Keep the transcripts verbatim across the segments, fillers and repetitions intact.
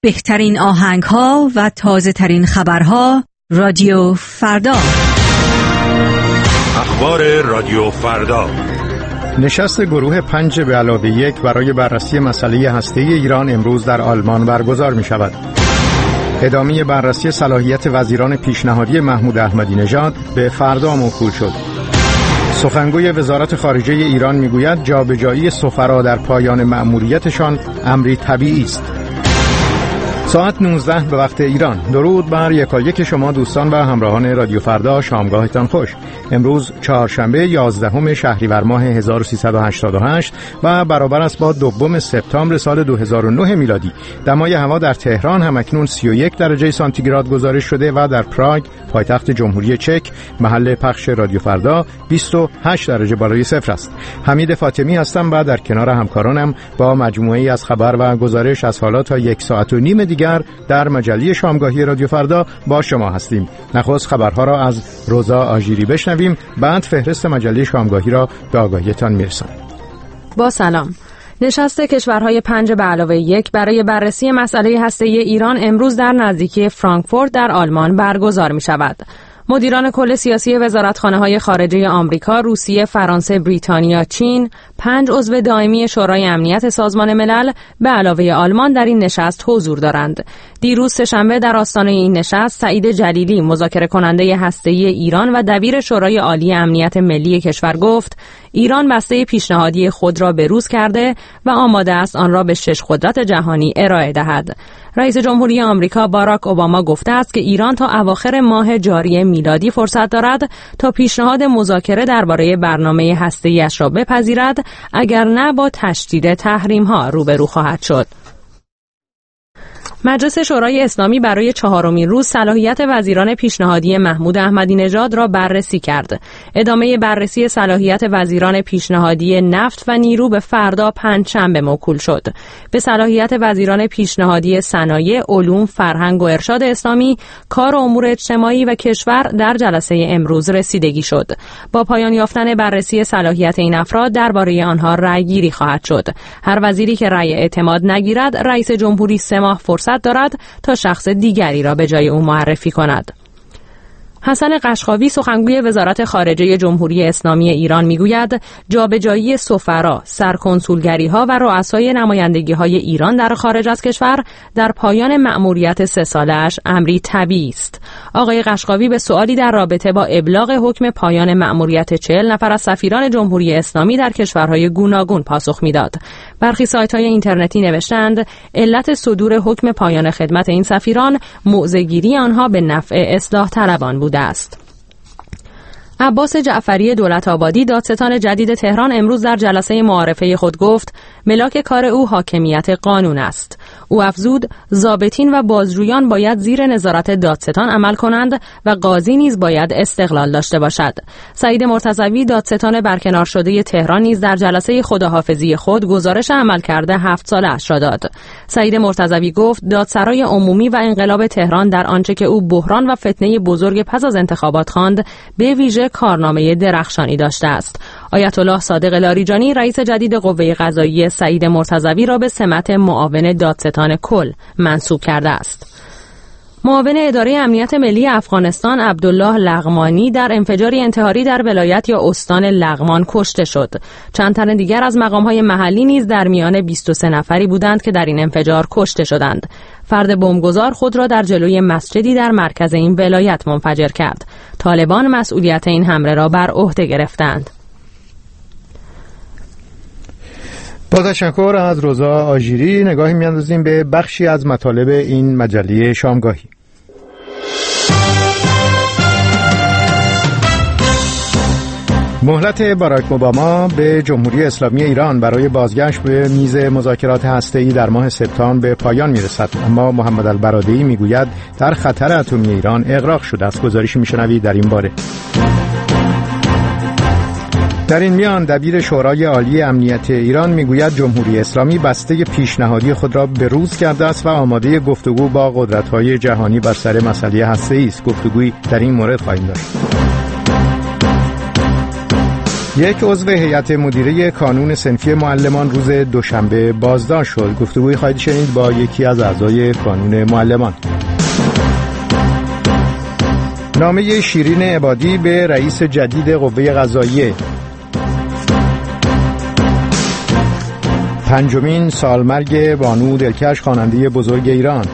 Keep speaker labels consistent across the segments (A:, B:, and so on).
A: بهترین آهنگ‌ها و تازه‌ترین خبرها رادیو فردا.
B: اخبار رادیو فردا.
C: نشست گروه پنج به علاوه یک برای بررسی مسئله هسته‌ای ایران امروز در آلمان برگزار می شود. ادامه بررسی صلاحیت وزیران پیشنهادی محمود احمدی نژاد به فردا موکول شد. سخنگوی وزارت خارجه ایران میگوید جابجایی سفرا در پایان مأموریتشان امری طبیعی است. ساعت نوزده به وقت ایران. درود بر یکایک شما دوستان و همراهان رادیو فردا، شامگاهتان خوش. امروز چهارشنبه یازدهم شهریور ماه هزار و سیصد و هشتاد و هشت و برابر است با دوم سپتامبر سال دو هزار و نه میلادی. دمای هوا در تهران همکنون سی و یک درجه سانتیگراد گزارش شده و در پراگ پایتخت جمهوری چک محل پخش رادیو فردا بیست و هشت درجه بالای صفر است. حمید فاطمی هستم و در کنار همکارانم با مجموعه‌ای از خبر و گزارش از حالا تا یک ساعت و نیم دیگر در مجله شامگاهی رادیو فردا با شما هستیم. نخست خبرها را از روزا آژیری بشنویم، بعد فهرست مجله شامگاهی را به آگاهیتان میرسانیم.
D: با سلام. نشست کشورهای پنج به علاوه یک برای بررسی مسئله هسته‌ای ایران امروز در نزدیکی فرانکفورت در آلمان برگزار می شود. مدیران کل سیاسی وزارتخانه‌های خارجه آمریکا، روسیه، فرانسه، بریتانیا، چین، پنج عضو دائمی شورای امنیت سازمان ملل به علاوه آلمان در این نشست حضور دارند. دیروز سه‌شنبه در آستانه این نشست سعید جلیلی، مذاکره کننده هسته‌ای ایران و دبیر شورای عالی امنیت ملی کشور گفت ایران بسته پیشنهادی خود را بروز کرده و آماده است آن را به شش قدرت جهانی ارائه دهد. رئیس جمهوری آمریکا باراک اوباما گفته است که ایران تا اواخر ماه جاری میلادی فرصت دارد تا پیشنهاد مذاکره درباره برنامه هسته‌ای‌اش را بپذیرد، اگر نه با تشدید تحریم‌ها روبرو خواهد شد. مجلس شورای اسلامی برای چهارمین روز صلاحیت وزیران پیشنهادی محمود احمدی نژاد را بررسی کرد. ادامه بررسی صلاحیت وزیران پیشنهادی نفت و نیرو به فردا پنجشنبه موکول شد. به صلاحیت وزیران پیشنهادی صنایع، علوم، فرهنگ و ارشاد اسلامی، کار و امور اجتماعی و کشور در جلسه امروز رسیدگی شد. با پایان یافتن بررسی صلاحیت این افراد درباره آنها رأی‌گیری خواهد شد. هر وزیری که رأی اعتماد نگیرد، رئیس جمهوری سه ماه فرصت دارد تا شخص دیگری را به جای او معرفی کند. حسن قشقاوی، سخنگوی وزارت خارجه جمهوری اسلامی ایران میگوید جابجایی سفرا، سرکنسولگری‌ها و رؤسای نمایندگی‌های ایران در خارج از کشور در پایان مأموریت سه ساله‌اش امری طبیعی است. آقای قشقاوی به سوالی در رابطه با ابلاغ حکم پایان مأموریت چهل نفر از سفیران جمهوری اسلامی در کشورهای گوناگون پاسخ میداد. برخی سایت‌های اینترنتی نوشتند علت صدور حکم پایان خدمت این سفیران موضع‌گیری آنها به نفع اصلاح طلبان بود است. عباس جعفری دولت آبادی، دادستان جدید تهران، امروز در جلسه معارفه خود گفت ملاک کار او حاکمیت قانون است. او افزود ضابطین و بازجویان باید زیر نظارت دادستان عمل کنند و قاضی نیز باید استقلال داشته باشد. سعید مرتضوی، دادستان برکنار شده تهران، نیز در جلسه خداحافظی خود گزارش عملکرد هفت ساله اش را داد. سعید مرتضوی گفت دادسرای عمومی و انقلاب تهران در آنچه که او بحران و فتنه بزرگ پس از انتخابات خواند به ویژه کارنامه درخشانی داشته است. آیت الله صادق لاریجانی، رئیس جدید قوه قضاییه، سعید مرتضوی را به سمت معاون دادستان کل منصوب کرده است. معاون اداره امنیت ملی افغانستان عبدالله لغمانی در انفجاری انتحاری در ولایت یا استان لغمان کشته شد. چند تن دیگر از مقام‌های محلی نیز در میان بیست و سه نفری بودند که در این انفجار کشته شدند. فرد بمبگذار خود را در جلوی مسجدی در مرکز این ولایت منفجر کرد. طالبان مسئولیت این حمله را بر عهده گرفتند.
C: با تشکر از روزا آژیری، نگاهی میاندازیم به بخشی از مطالب این مجله شامگاهی. مهلت باراک اوباما به جمهوری اسلامی ایران برای بازگشت به میز مذاکرات هسته‌ای در ماه سپتامبر به پایان میرسد، اما محمد البرادعی میگوید در خطر اتمی ایران اغراق شده است. گزارشی میشنوید در این باره. در این میان دبیر شورای عالی امنیت ایران میگوید جمهوری اسلامی بسته پیشنهادی خود را بروز کرده است و آماده گفتگو با قدرت‌های جهانی بر سر مسئله هسته‌ای است. گفتگویی در این مورد خواهیم داشت. یک عضو هیئت مدیره کانون صنفی معلمان روز دوشنبه بازداشت شد. گفتگوی خواهید شنید با یکی از اعضای کانون معلمان. نامه شیرین عبادی به رئیس جدید قوه قضاییه. پنجمین سالمرگ بانو دلکش خواننده بزرگ ایران.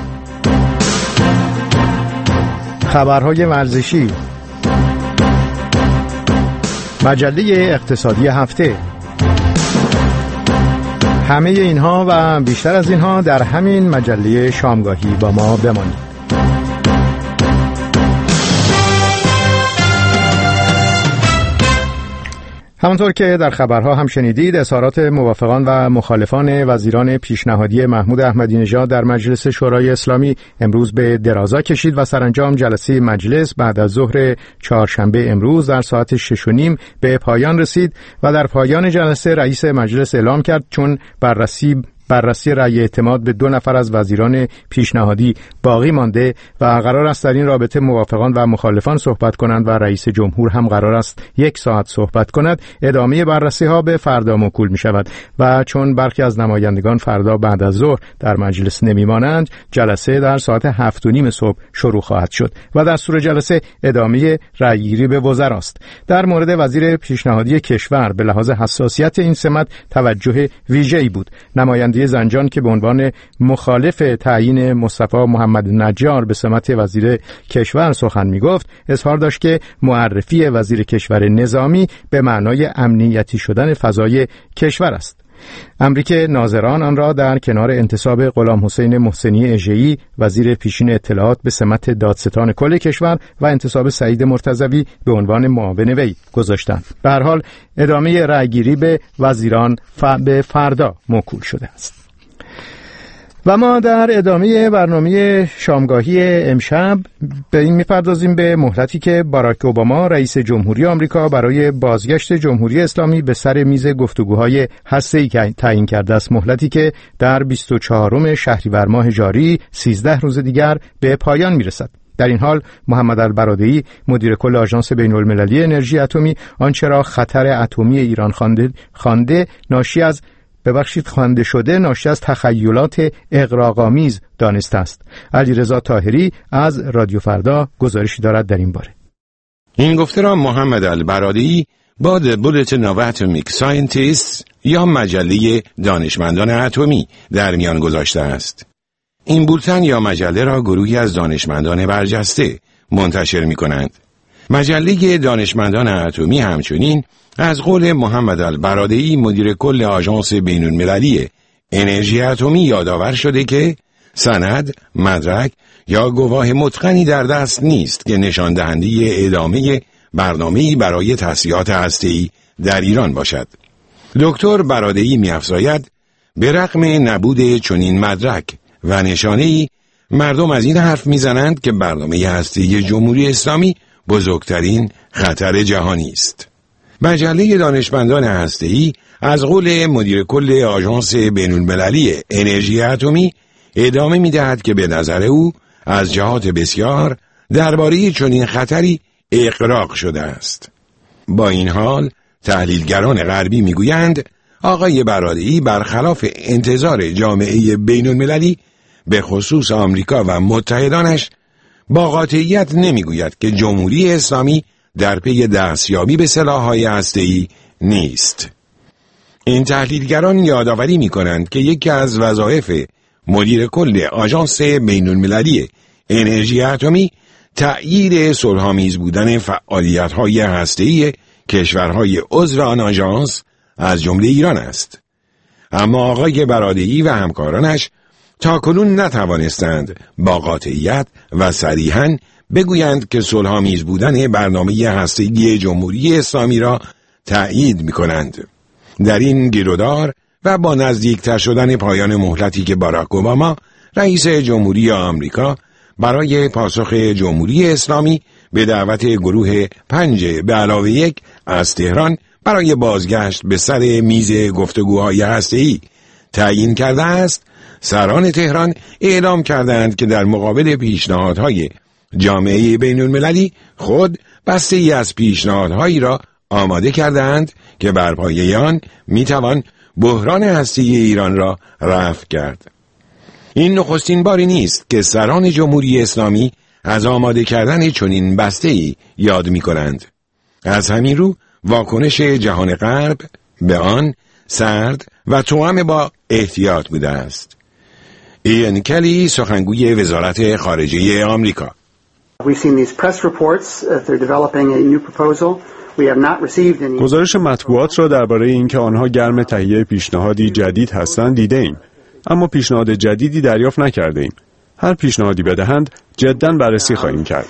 C: خبرهای ورزشی. مجله اقتصادی هفته. همه اینها و بیشتر از اینها در همین مجله شامگاهی با ما بمانید. همانطور که در خبرها هم شنیدید، اظهارات موافقان و مخالفان وزیران پیشنهادی محمود احمدی نژاد در مجلس شورای اسلامی امروز به درازا کشید و سرانجام جلسه مجلس بعد از ظهر چهارشنبه امروز در ساعت شش و نیم به پایان رسید و در پایان جلسه رئیس مجلس اعلام کرد چون بررسی بررسی رأی اعتماد به دو نفر از وزیران پیشنهادی باقی مانده و قرار است در این رابطه موافقان و مخالفان صحبت کنند و رئیس جمهور هم قرار است یک ساعت صحبت کند، ادامه بررسی ها به فردا موکول می شود و چون برخی از نمایندگان فردا بعد از ظهر در مجلس نمی مانند، جلسه در ساعت هفت و نیم صبح شروع خواهد شد و دستور جلسه ادامه رأیگیری به وزراست. در مورد وزیر پیشنهادی کشور به لحاظ حساسیت این سمت توجه ویژه‌ای بود. نماینده زنجان که به عنوان مخالف تعیین مصطفی محمد نجار به سمت وزیر کشور سخن می‌گفت، اظهار داشت که معرفی وزیر کشور نظامی به معنای امنیتی شدن فضای کشور است. امری که ناظران آن را در کنار انتصاب غلام حسین محسنی اژه‌ای وزیر پیشین اطلاعات به سمت دادستان کل کشور و انتصاب سعید مرتضوی به عنوان معاون وی گذاشتند. به هر حال ادامه رأیگیری به وزیران ف... به فردا موکول شده است. و ما در ادامه برنامه شامگاهی امشب به این می‌پردازیم به مهلتی که باراک اوباما رئیس جمهوری آمریکا برای بازگشت جمهوری اسلامی به سر میز گفتگوهای هسته‌ای تعیین کرده است. مهلتی که در بیست و چهارم شهریور ماه جاری سیزده روز دیگر به پایان می‌رسد. در این حال محمد البرادعی مدیر کل آژانس بین‌المللی انرژی اتمی آنچه را خطر اتمی ایران خوانده خوانده ناشی از ببخشید خوانده شده ناشی از تخیلات اغراق‌آمیز دانسته است. علیرضا طاهری از رادیو فردا گزارشی دارد در این باره.
E: این گفته را محمد البرادعی با The Bulletin of Atomic Scientists یا مجله دانشمندان اتمی در میان گذاشته است. این بولتن یا مجله را گروهی از دانشمندان برجسته منتشر می کنند. مجله دانشمندان اتمی همچنین از قول محمد البرادعی مدیر کل آژانس بین‌المللی انرژی اتمی یادآور شده که سند، مدرک یا گواه متقنی در دست نیست که نشان دهنده ادامه برنامه‌ای برای تسلیحات هسته‌ای در ایران باشد. دکتر برادعی می‌افزاید به رغم نبود چنین مدرک و نشانه‌ای مردم از این حرف می‌زنند که برنامه هسته‌ای جمهوری اسلامی بزرگترین خطر جهانی است. مجله دانشمندان هسته‌ای از قول مدیر کل آژانس بین‌المللی انرژی اتمی ادامه می‌دهد که به نظر او از جهات بسیار درباره چنین خطری اغراق شده است. با این حال تحلیلگران غربی می‌گویند آقای برادعی برخلاف انتظار جامعه بین‌المللی به خصوص آمریکا و متحدانش با قاطعیت نمی‌گوید که جمهوری اسلامی در پی دستیابی به سلاح‌های هسته‌ای نیست. این تحلیلگران یادآوری می‌کنند که یکی از وظایف مدیر کل آژانس بین‌المللی انرژی اتمی تأیید صلح‌آمیز بودن فعالیت‌های هسته‌ای کشورهای عضو آن آژانس از جمله ایران است. اما آقای برادعی و همکارانش تاکنون نتوانستند با قاطعیت و صریحاً بگویند که صلح‌آمیز بودن برنامه هسته‌ای جمهوری اسلامی را تأیید می‌کنند. در این گیرودار و با نزدیکتر شدن پایان مهلتی که باراک اوباما رئیس جمهوری آمریکا برای پاسخ جمهوری اسلامی به دعوت گروه پنج به علاوه یک از تهران برای بازگشت به سر میز گفتگوهای هسته‌ای تعیین کرده است، سران تهران اعلام کردند که در مقابل پیشنهادهای جامعه بین‌المللی خود بسته‌ای از پیشنهادهایی را آماده کردند که بر پایه آن میتوان بحران هسته‌ای ایران را رفع کرد. این نخستین باری نیست که سران جمهوری اسلامی از آماده کردن چنین بسته‌ای یاد می‌کنند. از همین رو واکنش جهان غرب به آن سرد و توأم با احتیاط بوده است. ایان کلی سخنگوی وزارت خارجه آمریکا:
F: گزارش مطبوعات را درباره اینکه آنها گرم تهیه پیشنهادی جدید هستند دیده ایم، اما پیشنهاد جدیدی دریافت نکرده ایم. هر پیشنهادی بدهند جداً بررسی خواهیم کرد.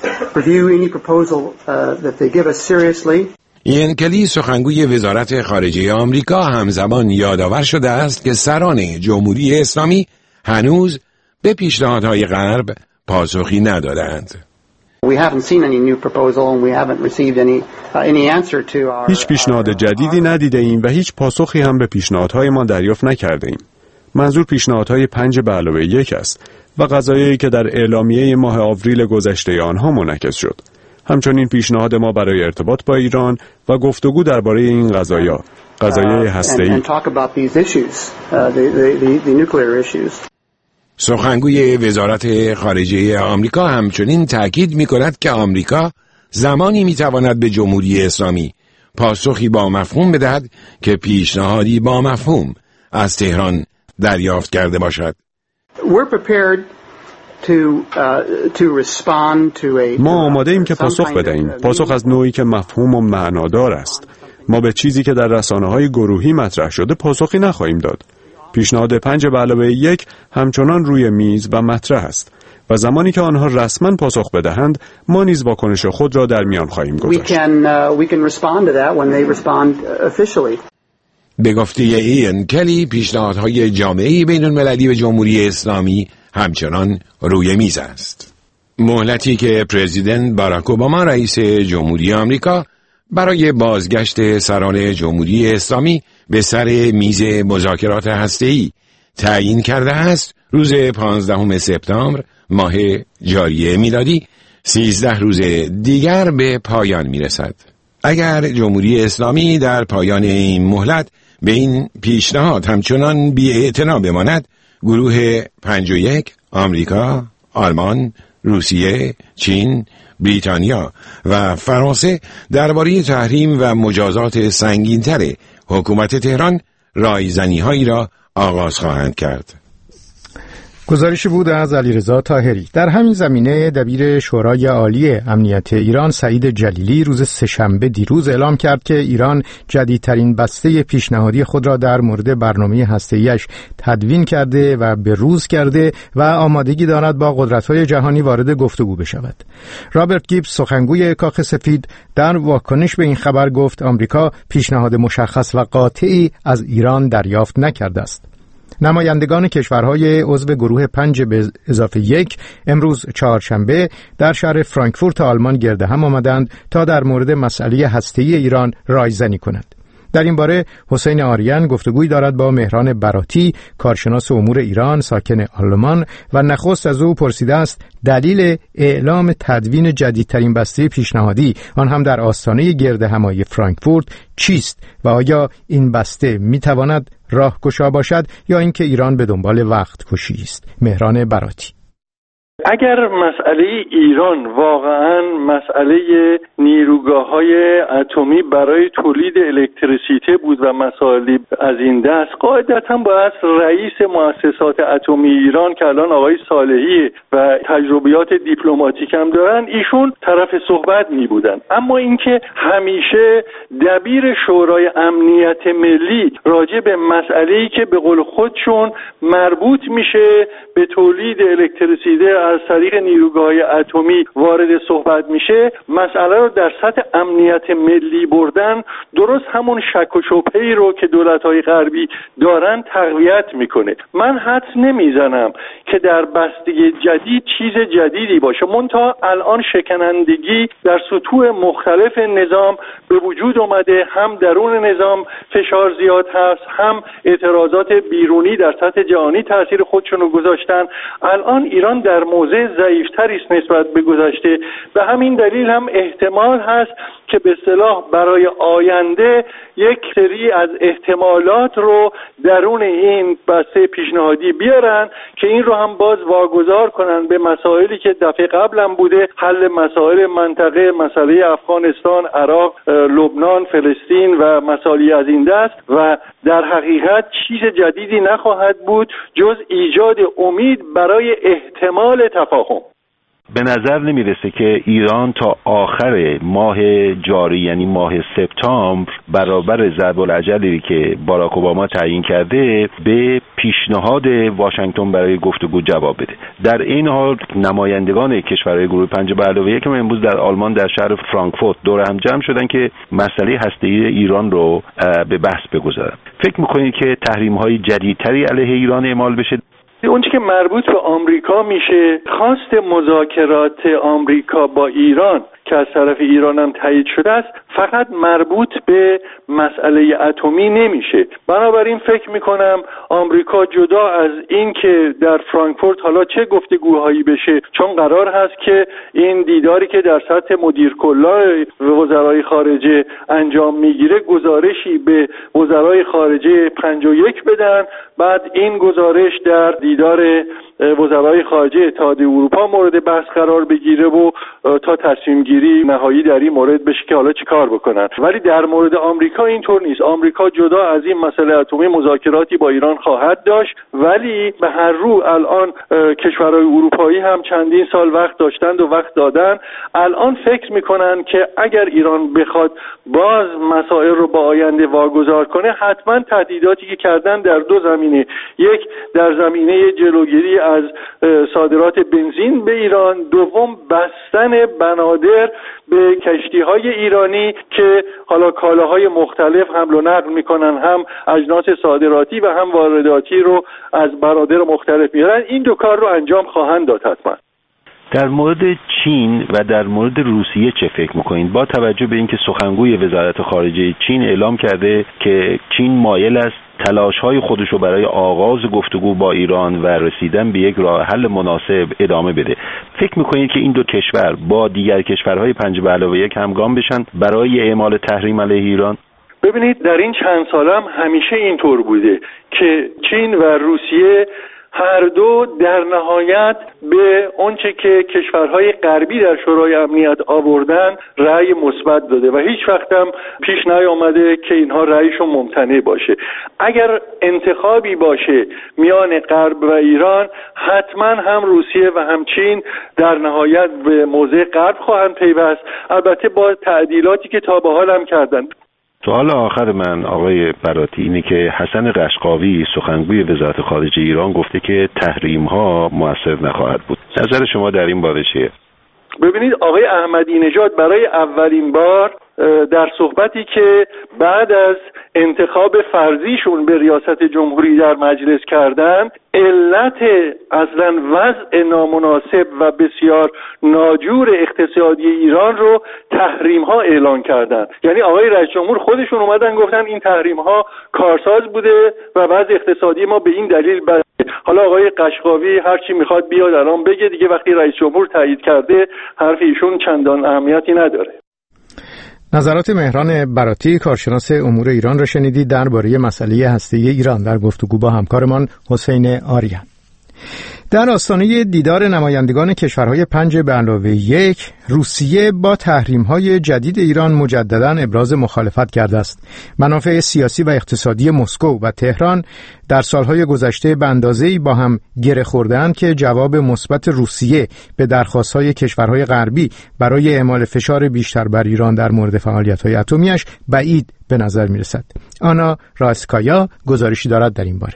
E: ایان کلی سخنگوی وزارت خارجه آمریکا همزمان یادآور شده است که سران جمهوری اسلامی هنوز به پیشنهادهای غرب پاسخی ندادند.
F: هیچ پیشنهاد جدیدی ندیده ایم و هیچ پاسخی هم به پیشنهادهای ما دریافت نکرده ایم. منظور پیشنهادهای پنج به علاوه یک است و قضایایی که در اعلامیه ماه آوریل گذشته آنها منعکس شد. همچنین پیشنهاد ما برای ارتباط با ایران و گفتگو درباره این قضایا، قضایای هسته‌ای.
E: سخنگوی وزارت خارجه آمریکا همچنین تأکید می‌کند که آمریکا زمانی می‌تواند به جمهوری اسلامی پاسخی با مفهوم بدهد که پیشنهادی با مفهوم از تهران دریافت کرده باشد.
F: ما آماده ایم که پاسخ بدهیم، پاسخ از نوعی که مفهوم و معنادار است. ما به چیزی که در رسانه‌های گروهی مطرح شده پاسخی نخواهیم داد. پیشنهاد پنج به علاوه یک همچنان روی میز و مطرح است و زمانی که آنها رسما پاسخ بدهند ما نیز واکنش خود را در میان خواهیم گذاشت.
E: به گفته ایان کلی پیشنهادهای جامعه بین المللی به جمهوری اسلامی همچنان روی میز است. مهلتی که پرزیدنت باراک اوباما رئیس جمهوری آمریکا برای بازگشت سران جمهوری اسلامی به سر میز مذاکرات هسته‌ای تعیین کرده است، روز پانزدهم سپتامبر ماه جاری میلادی سیزده روز دیگر به پایان میرسد. اگر جمهوری اسلامی در پایان این مهلت به این پیشنهاد همچنان بی‌اعتنا بماند، گروه پنج و یک آمریکا، آلمان، روسیه، چین، بریتانیا و فرانسه درباره تحریم و مجازات سنگین‌تر حکومت تهران رایزنی‌هایی را آغاز خواهند کرد.
C: گزارشی بود از علیرضا طاهری. در همین زمینه دبیر شورای عالی امنیت ایران سعید جلیلی روز سه‌شنبه دیروز اعلام کرد که ایران جدیدترین بسته پیشنهادی خود را در مورد برنامه هسته‌ایش تدوین کرده و به روز کرده و آمادگی دارد با قدرت‌های جهانی وارد گفتگو بشود. رابرت گیبز سخنگوی کاخ سفید در واکنش به این خبر گفت آمریکا پیشنهاد مشخص و قاطعی از ایران دریافت نکرده است. نمایندگان کشورهای عضو گروه پنج به اضافه یک امروز چهارشنبه در شهر فرانکفورت آلمان گرد هم آمدند تا در مورد مسئله هسته‌ای ایران رایزنی کنند. در این باره حسین آریان گفتگوی دارد با مهران براتی، کارشناس امور ایران ساکن آلمان، و نخست از او پرسیده است دلیل اعلام تدوین جدیدترین بسته پیشنهادی آن هم در آستانه گرد همایی فرانکفورت چیست و آیا این بسته میتواند راهگشا باشد یا اینکه ایران به دنبال وقت کشی است. مهران براتی:
G: اگر مسئله ایران واقعاً مسئله نیروگاه‌های اتمی برای تولید الکتریسیته بود و مسائلی از این دست، قاعدتاً باید رئیس مؤسسات اتمی ایران که الان آقای صالحی و تجربیات دیپلماتیک هم دارن، ایشون طرف صحبت می بودن. اما اینکه همیشه دبیر شورای امنیت ملی راجع به مسئله‌ای که به قول خودشون مربوط میشه به تولید الکتریسیته از طریق نیروگاه‌های اتمی وارد صحبت میشه، مسئله رو در سطح امنیت ملی بردن درست همون شک و شبهه‌ای رو که دولت‌های غربی دارن تقویت میکنه. من حدس نمیزنم که در بسته جدید چیز جدیدی باشه، منتها الان شکنندگی در سطوح مختلف نظام به وجود اومده، هم درون نظام فشار زیاد هست، هم اعتراضات بیرونی در سطح جهانی تاثیر خودشونو گذاشتن. الان ایران در موضع ضعیف‌تری است نسبت به گذشته. به همین دلیل هم احتمال هست که به اصطلاح برای آینده یک سری از احتمالات رو درون این بسته پیشنهادی بیارن که این رو هم باز واگذار کنن به مسائلی که دفعه قبل هم بوده، حل مسائل منطقه، مسئله افغانستان، عراق، لبنان، فلسطین و مسائلی از این دست، و در حقیقت چیز جدیدی نخواهد بود جز ایجاد امید برای احتمال تفاهم.
H: به نظر نمیرسه که ایران تا آخر ماه جاری یعنی ماه سپتامبر برابر ضرب العجلی که باراک اوباما تعیین کرده به پیشنهاد واشنگتن برای گفتگو جواب بده. در این حال نمایندگان کشورهای گروه پنج به علاوه یک امروز در آلمان در شهر فرانکفورت دور هم جمع شدن که مسئله هسته‌ای ایران رو به بحث بگذارن. فکر می‌کنید که تحریم‌های جدیدتری علیه ایران اعمال بشه؟
G: اون چیزی که مربوط به آمریکا میشه، خواست مذاکرات آمریکا با ایران که از طرف ایران هم تایید شده است فقط مربوط به مسئله اتمی نمیشه. بنابراین فکر میکنم آمریکا جدا از این که در فرانکفورت حالا چه گفتگوهایی بشه، چون قرار هست که این دیداری که در سطح مدیر کلای وزرای خارجه انجام میگیره گزارشی به وزرای خارجه پنجاه و یک بدن، بعد این گزارش در دیدار وزرای خارجه اتحادیه اروپا مورد بحث قرار بگیره و تا تصمیم گیری نهایی در این مورد بشه که حالا چی کار بکنن. ولی در مورد آمریکا اینطور نیست. آمریکا جدا از این مسئله اتمی مذاکراتی با ایران خواهد داشت، ولی به هر رو الان کشورهای اروپایی هم چندین سال وقت داشتند و وقت دادن. الان فکر میکنن که اگر ایران بخواد باز مسائل رو با آینده واگذار کنه، حتما تهدیداتی که کردن در دو زمینه، یک در زمینه جلوگیری از صادرات بنزین به ایران، دوم بستن بنادر به کشتی‌های ایرانی که حالا کالاهای مختلف حمل و نقل میکنن، هم اجناس صادراتی و هم وارداتی رو از بنادر مختلف میارن. این دو کار رو انجام خواهند داد حتما.
H: در مورد چین و در مورد روسیه چه فکر میکنید؟ با توجه به اینکه سخنگوی وزارت خارجه چین اعلام کرده که چین مایل است تلاش‌های خودش رو برای آغاز گفتگو با ایران و رسیدن به یک راه حل مناسب ادامه بده، فکر میکنید که این دو کشور با دیگر کشورهای پنج به علاوه یک همگام بشن برای اعمال تحریم علیه ایران؟
G: ببینید در این چند سال هم همیشه اینطور بوده که چین و روسیه هر دو در نهایت به اونچه که کشورهای غربی در شورای امنیت آوردن رأی مثبت داده و هیچ وقت هم پیش نیامده که اینها رأیشون ممتنع باشه. اگر انتخابی باشه میان غرب و ایران، حتما هم روسیه و هم چین در نهایت به موضع غرب خواهند پیوست، البته با تعدیلاتی که تا به حال هم کردن.
H: سوال آخر من آقای براتی اینه که حسن قشقاوی سخنگوی وزارت خارجه ایران گفته که تحریم ها مؤثر نخواهد بود. نظر شما در این باره چیه؟
G: ببینید آقای احمدی نژاد برای اولین بار در صحبتی که بعد از انتخاب فرضیشون به ریاست جمهوری در مجلس کردن، علت اصلا وضع نامناسب و بسیار ناجور اقتصادی ایران رو تحریم ها اعلان کردن. یعنی آقای رئیس جمهور خودشون اومدن گفتن این تحریم ها کارساز بوده و وضع اقتصادی ما به این دلیل بده. حالا آقای قشقاوی هر چی میخواد بیاد الان بگه دیگه، وقتی رئیس جمهور تایید کرده حرف ایشون چندان اهمیتی نداره.
C: نظرات مهران براتی کارشناس امور ایران را شنیدید درباره مسئله هسته‌ای ایران در گفتگو با همکارمان حسین آریان. در آستانه دیدار نمایندگان کشورهای پنج به علاوه یک، روسیه با تحریم‌های جدید ایران مجدداً ابراز مخالفت کرده است. منافع سیاسی و اقتصادی مسکو و تهران در سالهای گذشته به اندازه‌ای با هم گره خورده‌اند که جواب مثبت روسیه به درخواست‌های کشورهای غربی برای اعمال فشار بیشتر بر ایران در مورد فعالیت‌های اتمی‌اش بعید به نظر می‌رسد. آنا راسکایا گزارشی دارد در این باره.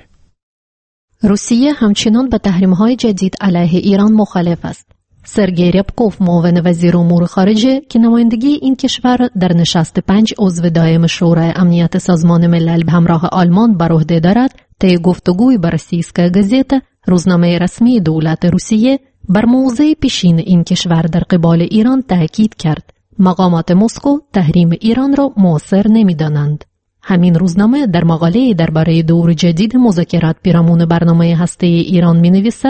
I: روسیه همچنان به تحریم‌های جدید علیه ایران مخالف است. سرگئی ربکوف معاون وزیر امور خارجه که نمایندگی این کشور در نشست پنج عضو دائم شورای امنیت سازمان ملل به همراه آلمان بر عهده دارد، طی گفتگوی با روسیسکا گازета روزنامه رسمی دولت روسیه بر موضع پیشین این کشور در قبال ایران تاکید کرد. مقامات مسکو تحریم ایران را مؤثر نمی‌دانند. همین روزنامه در مقاله درباره دور جدید مذاکرات پیرامون برنامه هسته‌ای ایران می‌نویسد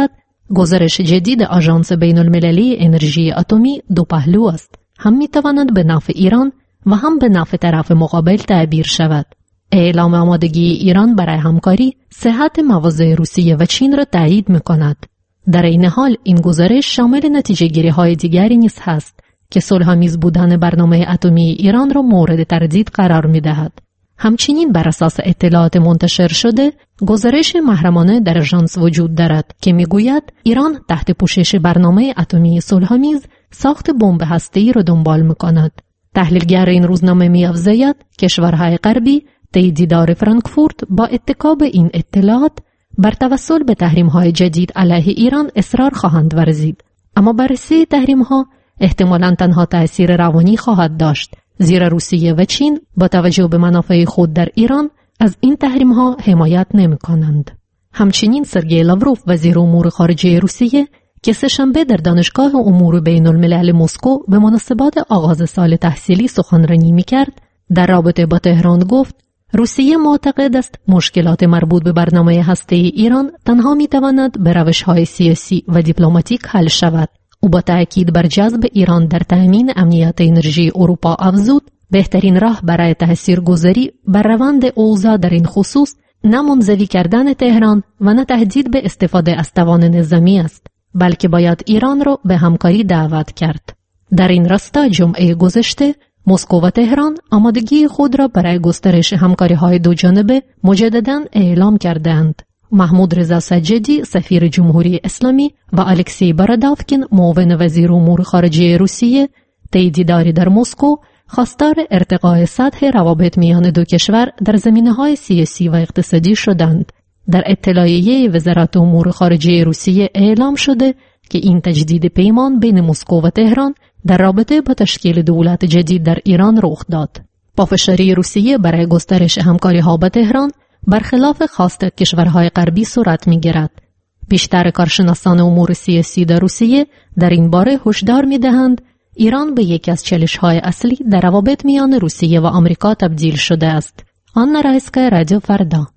I: گزارش جدید آژانس بین المللی انرژی اتمی دو پهلو است. هم می تواند به نفع ایران و هم به نفع طرف مقابل تعبیر شود. اعلام آمادگی ایران برای همکاری صحت مواضع روسیه و چین را تایید می کند. در این حال این گزارش شامل نتیجه گیری های دیگری نیز هست که صلح‌آمیز بودن برنامه اتمی ایران را مورد تردید قرار می دهد. همچنین بر اساس اطلاعات منتشر شده، گزارش محرمانه در آژانس وجود دارد که میگوید ایران تحت پوشش برنامه اتمی صلح‌آمیز ساخت بمب هسته‌ای را دنبال می‌کند. تحلیلگر این روزنامه می‌افزاید کشورهای غربی طی دیدار فرانکفورت با اتکا به این اطلاعات بر توسل به تحریم‌های جدید علیه ایران اصرار خواهند ورزید. اما بررسی تحریم‌ها احتمالاً تنها تأثیر روانی خواهد داشت، زیرا روسیه و چین با توجه به منافع خود در ایران از این تحریم‌ها حمایت نمی‌کنند. همچنین سرگئی لاوروف وزیر امور خارجه روسیه که سه‌شنبه در دانشگاه امور بین الملل مسکو به مناسبت آغاز سال تحصیلی سخنرانی می‌کرد، در رابطه با تهران گفت روسیه معتقد است مشکلات مربوط به برنامه هسته‌ای ایران تنها می‌تواند به روش‌های سیاسی و دیپلماتیک حل شود. او با تأکید بر جذب ایران در تأمین امنیت انرژی اروپا افزود بهترین راه برای تاثیرگذاری بر روند اوضاع در این خصوص نه منزوی کردن تهران و نه تهدید به استفاده از توان نظامی است، بلکه باید ایران را به همکاری دعوت کرد. در این راستا جمعه گذشته مسکو و تهران آمادگی خود را برای گسترش همکاری‌های دو جانبه مجدداً اعلام کردند. محمود رضا سجادی سفیر جمهوری اسلامی و الکسی برادافکین معاون وزیر امور خارجه روسیه طی دیداری در مسکو خواستار ارتقاء سطح روابط میان دو کشور در زمینه‌های سیاسی و اقتصادی شدند. در اطلاعیه وزارت امور خارجه روسیه اعلام شده که این تجدید پیمان بین مسکو و تهران در رابطه با تشکیل دولت جدید در ایران رخ داد. پافشاری روسیه برای گسترش همکاری‌ها با تهران برخلاف خواست کشورهای غربی صورت می‌گیرد. بیشتر کارشناسان امور سیاسی در روسیه در این باره هشدار می‌دهند ایران به یکی از چالش‌های اصلی در روابط میان روسیه و آمریکا تبدیل شده است. آنا رایسکا، رادیو فردا.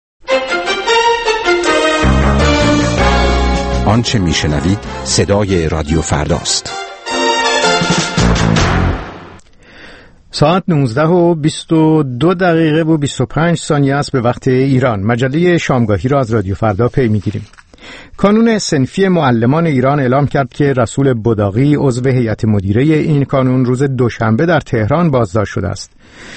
J: آنچه میشنوید صدای رادیو فرداست.
C: ساعت نوزده و بیست و دو دقیقه و بیست و پنج ثانیه است به وقت ایران. مجله شامگاهی را از رادیو فردا پی میگیریم. کانون صنفی معلمان ایران اعلام کرد که رسول بداغی عضو هیئت مدیره این کانون روز دوشنبه در تهران بازداشت شده است.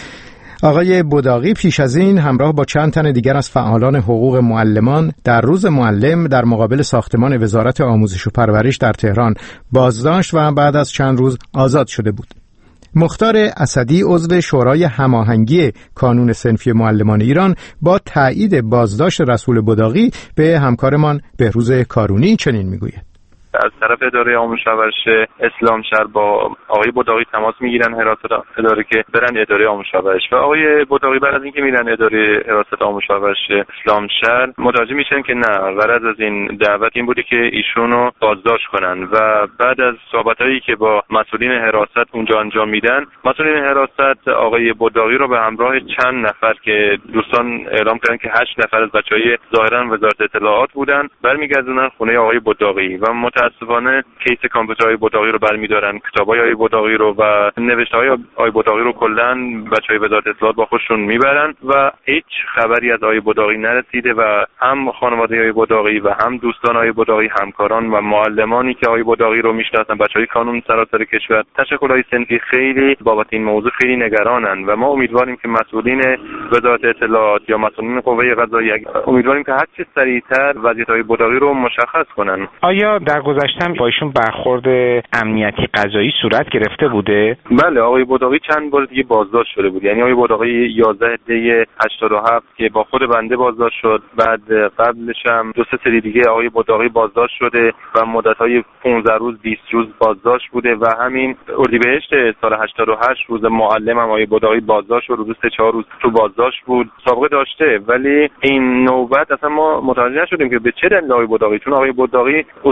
C: آقای بداغی پیش از این همراه با چند تن دیگر از فعالان حقوق معلمان در روز معلم در مقابل ساختمان وزارت آموزش و پرورش در تهران بازداشت و بعد از چند روز آزاد شده بود. مختار اسدی عضو شورای هماهنگی کانون صنفی معلمان ایران با تایید بازداشت رسول بداغی به همکارمان بهروز کارونی چنین میگوید:
K: از طرف اداره آموزش و پرورش اسلامشهر با آقای بداغی تماس میگیرن حراست اداره که برن اداره آموزش و پرورش و آقای بداغی بعد از اینکه میرن اداره حراست آموزش و پرورش اسلامشهر متوجه میشن که نه، غرض از این دعوت این بوده که ایشونو بازداشت کنن و بعد از صحبتایی که با مسئولین حراست اونجا انجام میدن، مسئولین حراست آقای بداغی رو به همراه چند نفر که دوستان اعلام کردن که هشت نفر از بچهای ظاهرا وزارت اطلاعات بودن برمیگردونن خونه آقای بداغی و متاسفانه کیس کامپیوترهای بداغی رو برمیدارن، کتابای آقای بداغی رو و نوشته‌های آقای بداغی رو کلاً بچهای وزارت اطلاعات با خودشون میبرن و هیچ خبری از آقای بداغی نرسیده و هم خانواده آقای بداغی و هم دوستان آقای بداغی، همکاران و معلمانی که آقای بداغی رو میشناسن، بچهای کانون سراسر کشور، تشکل‌های صنفی خیلی بابت این موضوع خیلی نگرانن و ما امیدواریم که مسئولین وزارت اطلاعات یا مسئولین قوه قضاییه امیدواریم که هر چه سریعتر وضعیت آقای بداغی رو مشخص کنن.
L: آیا در گذشته با ایشون برخورد امنیتی قضایی صورت گرفته بوده؟
K: بله، آقای بداغی چند بار دیگه بازداشت شده بود. یعنی آقای بداغی یازده دی هشتاد و هفت که با خود بنده بازداشت شد، بعد قبلش هم دو سه سری دیگه آقای بداغی بازداشت شده و مدت‌های پانزده روز بیست روز بازداشت بوده و همین اردیبهشت سال هشتاد و هشت روز معلم هم آقای بداغی بازداشت شد، روز سه چهار روز تو بازداشت بود، سابقه داشته. ولی این نوبت اصلا ما متوجه نشدیم که به چه دلیل آقای بداغی، چون آقای بداغی اصولاً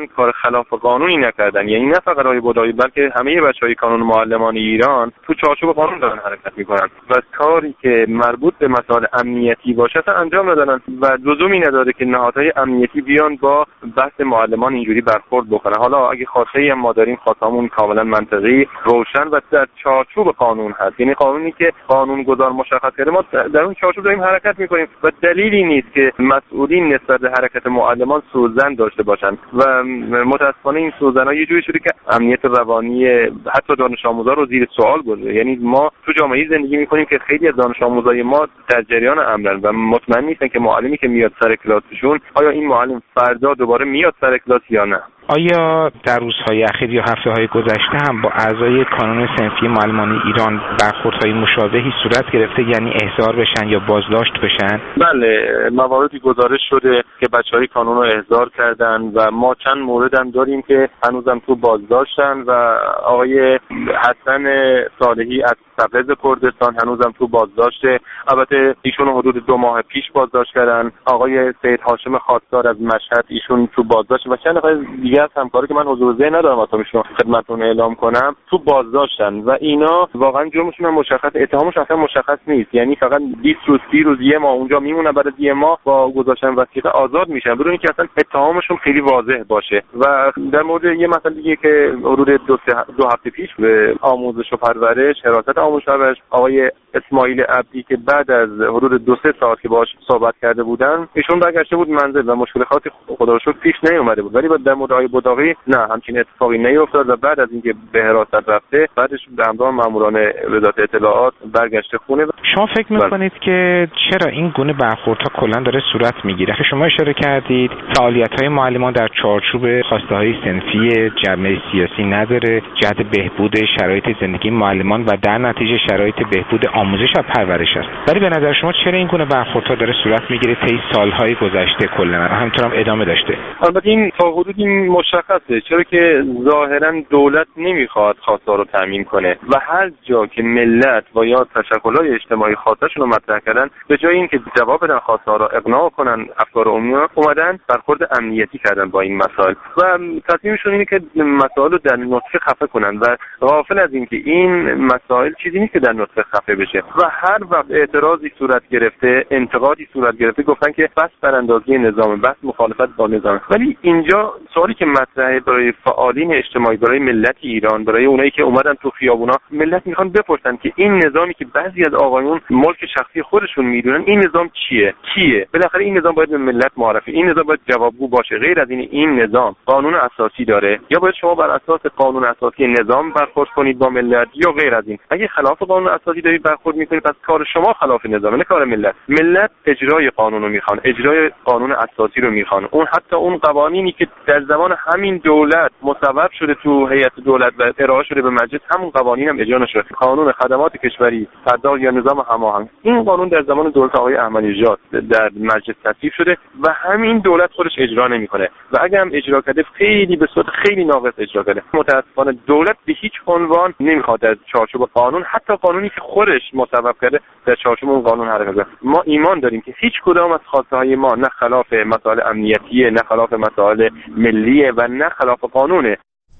K: کار خلاف قانونی نکردن. یعنی نه فقط آقای بودایی بلکه همه بچهای کانون معلمان ایران تو چارچوب قانون دارن حرکت میکنن و کاری که مربوط به مسائل امنیتی باشه اصلا انجام ندادن و لزومی نداره که نهادهای امنیتی بیان با بحث معلمان اینجوری برخورد بکنن. حالا اگه خواسته‌ای هم ما داریم، خواستمون کاملا منطقی، روشن و در چارچوب قانون هست. یعنی قانونی که قانونگذار مشخص کرده ما در اون چارچوب داریم حرکت میکنیم و دلیلی نیست که مسئولین نسبت به حرکت معلمان سوزن داشته باشن و متاسفانه این سوزن‌ها یه جوری شده که امنیت روانی حتی دانش آموزا رو زیر سوال برده. یعنی ما تو جامعه زندگی میکنیم که خیلی از دانش آموزای ما در جریان امرن و مطمئن نیستن که معلمی که میاد سر کلاسشون آیا این معلم فردا دوباره میاد سر کلاس یا نه.
L: آیا در روزهای اخیر یا هفته‌های گذشته هم با اعضای کانون صنفی معلمان ایران برخوردهای مشابهی صورت گرفته، یعنی احضار بشن یا بازداشت بشن؟
K: بله، مواردی گزارش شده که بچهای کانون رو احضار کردن و ما چند مورد هم داریم که هنوزم تو بازداشتن و آقای حسن صالحی از تبریز کردستان هنوزم تو بازداشته. البته ایشون حدود دو ماه پیش بازداشت کردن. آقای سید هاشم خواستار از مشهد ایشون تو بازداشت و چند نفر دیگه از همکارا که من حضور ذهن ندارم اصلا میشون خدمتتون اعلام کنم تو بازداشتن و اینا واقعا جرمشون هم مشخص، اتهامشون اصلا مشخص نیست. یعنی فقط بیست روز سی روز یه ماه اونجا میمونن، بعد از یه ماه با گذاشتن وثیقه آزاد میشن بدون اینکه اصلا اتهامشون خیلی واضح باشه. و در مورد یه مسئله دیگه که حدود دو, دو هفته پیش به آموزش و پرورش حراست آموزش و پرورش آقای اسماعیل عبدی که بعد از حدود دو سه ساعت که باهاش صحبت کرده بودن ایشون برگشته بود منزل و مشکل خاصی خدا رو شکر پیش نیومده بود، ولی در مورد آقای بوداقی نه همچین اتفاقی نیفتاد و بعد از اینکه به حراست رفته بعدش به همراه ماموران وزارت اطلاعات برگشته خونه.
L: شما فکر میکنید که چرا این گونه برخوردها کلا داره صورت میگیره؟ شما اشاره کردید فعالیت‌های معلمان در چارچوب خواسته‌های صنفی جامعه سیاسی نداره، جهت بهبود شرایط زندگی معلمان و در نتیجه شرایط بهبود آموزش و پرورش است. ولی به نظر شما چرا این گونه برخوردها داره صورت میگیره طی سالهای گذشته کلا همینطور هم ادامه داشته؟
K: البته این تا حدودی مشخصه، چرا که ظاهرا دولت نمیخواد خواسته رو تامین کنه و هر جا که ملت و یا تشکل‌های اجتماعی خواسته‌شون رو مطرح کردن به جای اینکه جواب بدن خواسته رو اقناع کنن افکار عمومی اومدن برخورد امنیتی کردن با این مسائل و تصمیمشون اینه که مسائل رو در نطفه خفه کنن و غافل از اینکه این مسائل چیزی نیست که در نطفه خفه بشه و هر وقت اعتراضی صورت گرفته، انتقادی صورت گرفته گفتن که بس براندازی نظام، بس مخالفت با نظام. ولی اینجا سوالی که مطرحه برای فعالین اجتماعی، برای ملت ایران، برای اونایی که اومدن تو خیابونا، ملت میخوان بپرسن که این نظامی که بعضی از آقایون ملک شخصی خودشون میدونن این نظام چیه؟ کیه؟ بالاخره این نظام باید به ملت معرفی، این نظام باید جوابگو باشه. غیر از این این نظام قانون اساسی داره یا باید شما بر اساس قانون اساسی نظام برخورد کنید با ملت یا غیر از این. اگه خلاف قانون اساسی دارید برخورد میکنید پس کار شما خلاف نظامه، نه کار ملت. ملت اجرای قانون رو میخوان، اجرای قانون اساسی رو میخوان. اون حتی اون قوانینی که در زمان همین دولت مصوب شده تو هیئت دولت و ارائه شده به مجلس، همون قوانین هم اجرا نشده. قانون خدمات کشوری پرداخت یا نظام هماهنگ، این قانون در زمان دولت آقای احمدی نژاد در مجلس تصویب شده و همین دولت خودش اجرا نمیکنه و اگر هم اجرا کرده خیلی به صورت خیلی ناقص اجرا کرده. متاسفانه دولت به هیچ عنوان نمیخواد در چارچوب قانون، حتی قانونی که خودش مصوب کرده، در چارچوب اون قانون حرکت کنه. ما ایمان داریم که هیچ کدام از خواسته های ما نه خلاف مسائل امنیتیه، نه خلاف مسائل ملیه و نه خلاف قانونه.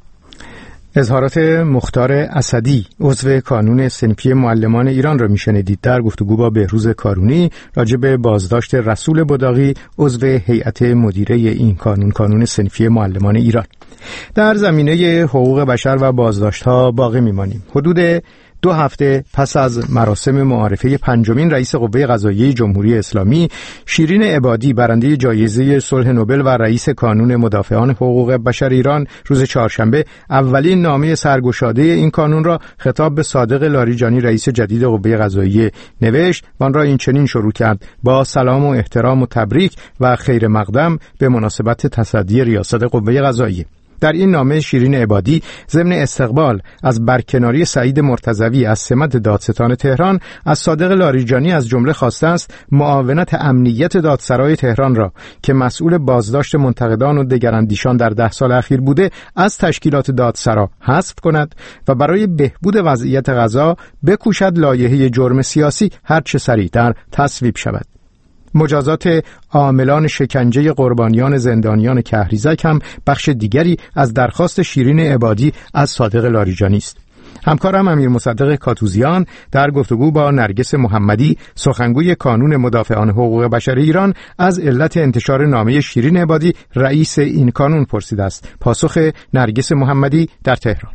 C: اظهارات مختار اسدی عضو کانون صنفی معلمان ایران را میشنیدید در گفتگو با بهروز کارونی راجع به بازداشت رسول بوداقی عضو هیئت مدیره این کانون، کانون صنفی معلمان ایران. در زمینه حقوق بشر و بازداشت‌ها باقی میمانیم. حدود دو هفته پس از مراسم معارفه پنجمین رئیس قوه قضاییه جمهوری اسلامی، شیرین عبادی برنده جایزه صلح نوبل و رئیس کانون مدافعان حقوق بشر ایران روز چهارشنبه اولین نامه سرگشاده این کانون را خطاب به صادق لاریجانی رئیس جدید قوه قضاییه نوشت و آن را این چنین شروع کرد: با سلام و احترام و تبریک و خیر مقدم به مناسبت تصدی ریاست قوه قضاییه. در این نامه شیرین عبادی ضمن استقبال از برکناری سعید مرتضوی از سمت دادستان تهران از صادق لاریجانی از جمله خواسته است معاونت امنیت دادسرای تهران را که مسئول بازداشت منتقدان و دگراندیشان در ده سال اخیر بوده از تشکیلات دادسرا حذف کند و برای بهبود وضعیت قضا بکوشد لایحه جرم سیاسی هر چه سریعتر تصویب شود. مجازات عاملان شکنجه قربانیان زندانیان کهریزک هم بخش دیگری از درخواست شیرین عبادی از صادق لاریجانی است. همکارم امیر مصدق کاتوزیان در گفتگو با نرگس محمدی سخنگوی کانون مدافعان حقوق بشر ایران از علت انتشار نامه شیرین عبادی رئیس این کانون پرسیده است. پاسخ نرگس محمدی در تهران: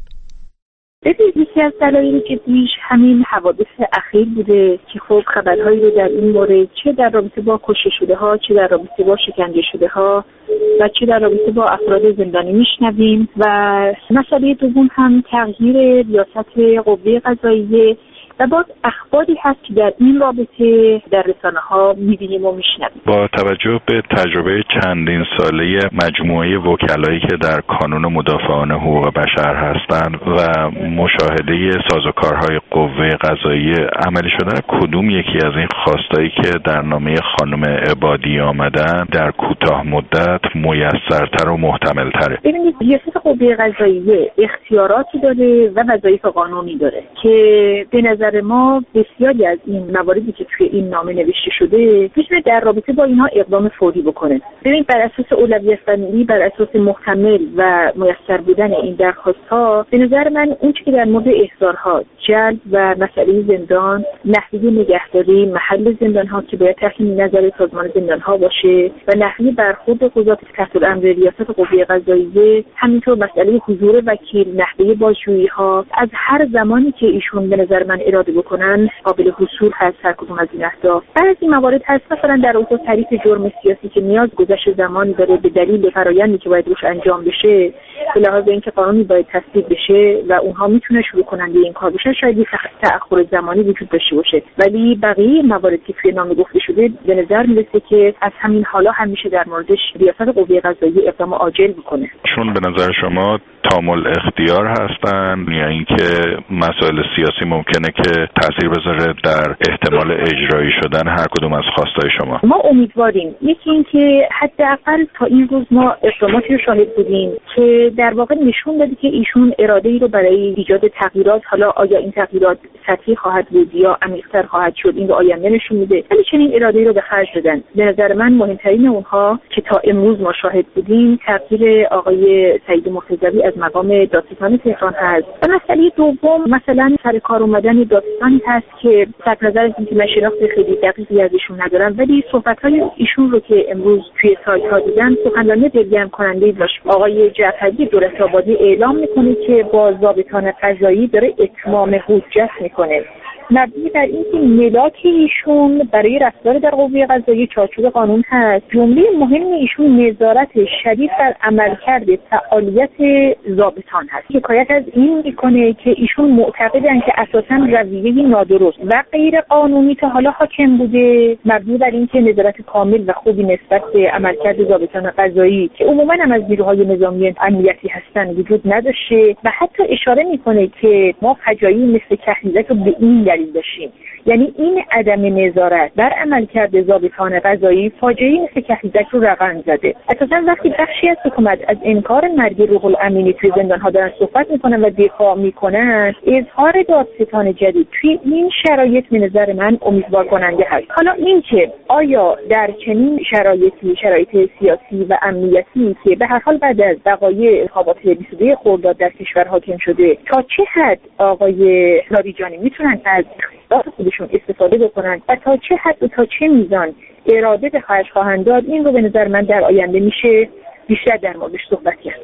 M: ببینید، یکی از دلایل جدیش همین حوادث اخیر بوده که خب خبرهایی رو در این مورد چه در رابطه با کشته شده ها، چه در رابطه با شکنجه شده ها و چه در رابطه با افراد زندانی میشنویم. و مسئله دوم هم تغییر ریاست قوه قضاییه و باز اخباری هست که در این رابطه در رسانه ها میبینیم و میشنویم.
H: با توجه به تجربه چندین ساله مجموعه وکلایی که در کانون مدافعان حقوق بشر هستند و مشاهده سازوکارهای قوه قضاییه، عملی شدن کدوم یکی از این خواستایی که در نامه خانم عبادی آمدن در کوتاه مدت میسرتر و محتملتره؟
M: ببینید، ریاست قوه قضاییه اختیاراتی داره و وظایف قانونی داره که به نظر ما بسیاری از این مواردی که توی این نامه نوشته شده میتونه در رابطه با اینها اقدام فوری بکنه. ببین، بر اساس اولویت بندی، بر اساس محتمل و میسر بودن این درخواست‌ها، به نظر من اون چیزی که در مورد احضارها، جلب و مسئله زندان، نحوه نگهداری، محل زندان‌ها که باید تحت نظر سازمان زندان‌ها باشه و نحوه برخورد قضات تحت الامر ریاست قوه قضاییه، همینطور مسئله حضور وکیل، نحوه بازجویی‌ها، از هر زمانی که ایشون به نظر من اراده بکنن قابل حصول هست هر کدوم از این اهداف. بعضی موارد هست مثلا در اوضاع تعریف جرم سیاسی که نیاز گذشت زمانی داره به دلیل فرآیندی که باید روش انجام بشه، به لحاظ اینکه قانونی باید تصویب بشه و اونها میتونه شروع کننده این کار بشن، شاید یک تأخر زمانی وجود داشته باشه. ولی بقیه مواردی که توی نامه گفته شده به نظر میرسه که از همین حالا هم میشه در موردش ریاست قوه قضاییه اقدام عاجل بکنه.
H: چون به نظر شما تامل اختیار هستن یا اینکه مسائل سیاسی ممکنه که تاثیر بذاره در احتمال اجرایی شدن هر کدوم از خواستای شما؟
M: ما امیدواریم یکی اینکه حداقل تا این روز ما اقداماتی رو شاهد بودیم که در واقع نشون داده که ایشون اراده ای رو برای ایجاد تغییرات، حالا آیا این تغییرات سطحی خواهد بود یا عمیق‌تر خواهد شد، این رو آینده نشون میده، ولی چنین اراده ای رو به خرج دادن. به نظر من مهمترین اونها که تا امروز ما شاهد بودیم تغییر آقای سعید مرتضوی از مقام دادستان تهران هست. و مسئله دوم مثلا سر کار اومدن دادستانی هست که صرف نظر از اینکه من شناخت خیلی دقیقی از ایشون ندارم، ولی صحبت‌های ایشون رو که امروز توی سایت‌ها دیدم سخنرانی دلگرم کننده داشت. آقای جعفری دولت آبادی اعلام میکنه که با ضابطان قضایی داره اتمام حجت میکنه. مبنی بر اینکه ملاک ایشون برای رفتار در قوه قضاییه چارچوب قانون هست. جمله مهم ایشون نظارت شدید بر عملکرد فعالیت ضابطان هست. حکایت از این میکنه که ایشون معتقدن که اساساً رویه نادرست و غیر قانونی تا حالا حاکم بوده، مبنی بر اینکه نظارت کامل و خوبی نسبت به عملکرد ضابطان قضایی که عموماً هم از نیروهای نظامی امنیتی هستن وجود نداشته. و حتی اشاره میکنه که ما فجایعی مثل کهریزک رو به این دلیل داشتیم، یعنی این عدم نظارت بر عملکرد ضابطان قضایی فاجعه‌ای مثل کهریزک رو رقم زده. اساساً وقتی بخشی از حکومت از انکار مرگ روح الامینی توی زندان‌ها دارن صحبت میکنن و دفاع میکنن، اظهار دادستان جدید توی این شرایط به نظر من امیدوار کننده هست. حالا اینکه آیا در چنین شرایطی، شرایط سیاسی و امنیتی که به هر حال بعد از وقایع انتخابات بیست و دو خرداد در کشور حاکم شده، تا چه حد آقای لاریجانی میتونن از اختیار خودشون استفاده بکنن و تا چه حد و تا چه میزان اراده به خرج خواهند داد، این رو به نظر من در آینده میشه بیشتر در موردش صحبت کرد.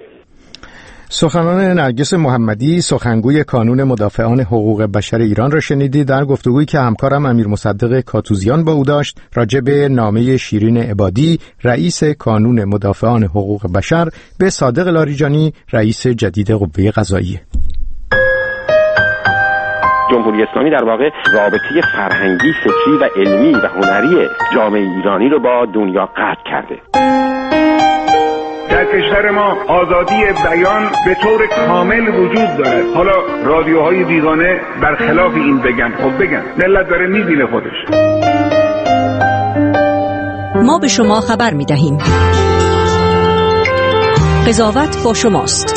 C: سخنان نرگس محمدی سخنگوی کانون مدافعان حقوق بشر ایران را شنیدید در گفتگویی که همکارم امیر مصدق کاتوزیان با او داشت راجع به نامه شیرین عبادی رئیس کانون مدافعان حقوق بشر به صادق لاریجانی رئیس جدید قوه قضاییه.
N: جمهوری اسلامی در واقع رابطه فرهنگی، فکری و علمی و هنری جامعه ایرانی رو با دنیا قطع کرده.
O: در کشور ما آزادی بیان به طور کامل وجود دارد. حالا رادیوهای بیگانه برخلاف این بگن، خب بگن، ملت داره میبینه خودش.
A: ما به شما خبر میدهیم. قضاوت با شماست.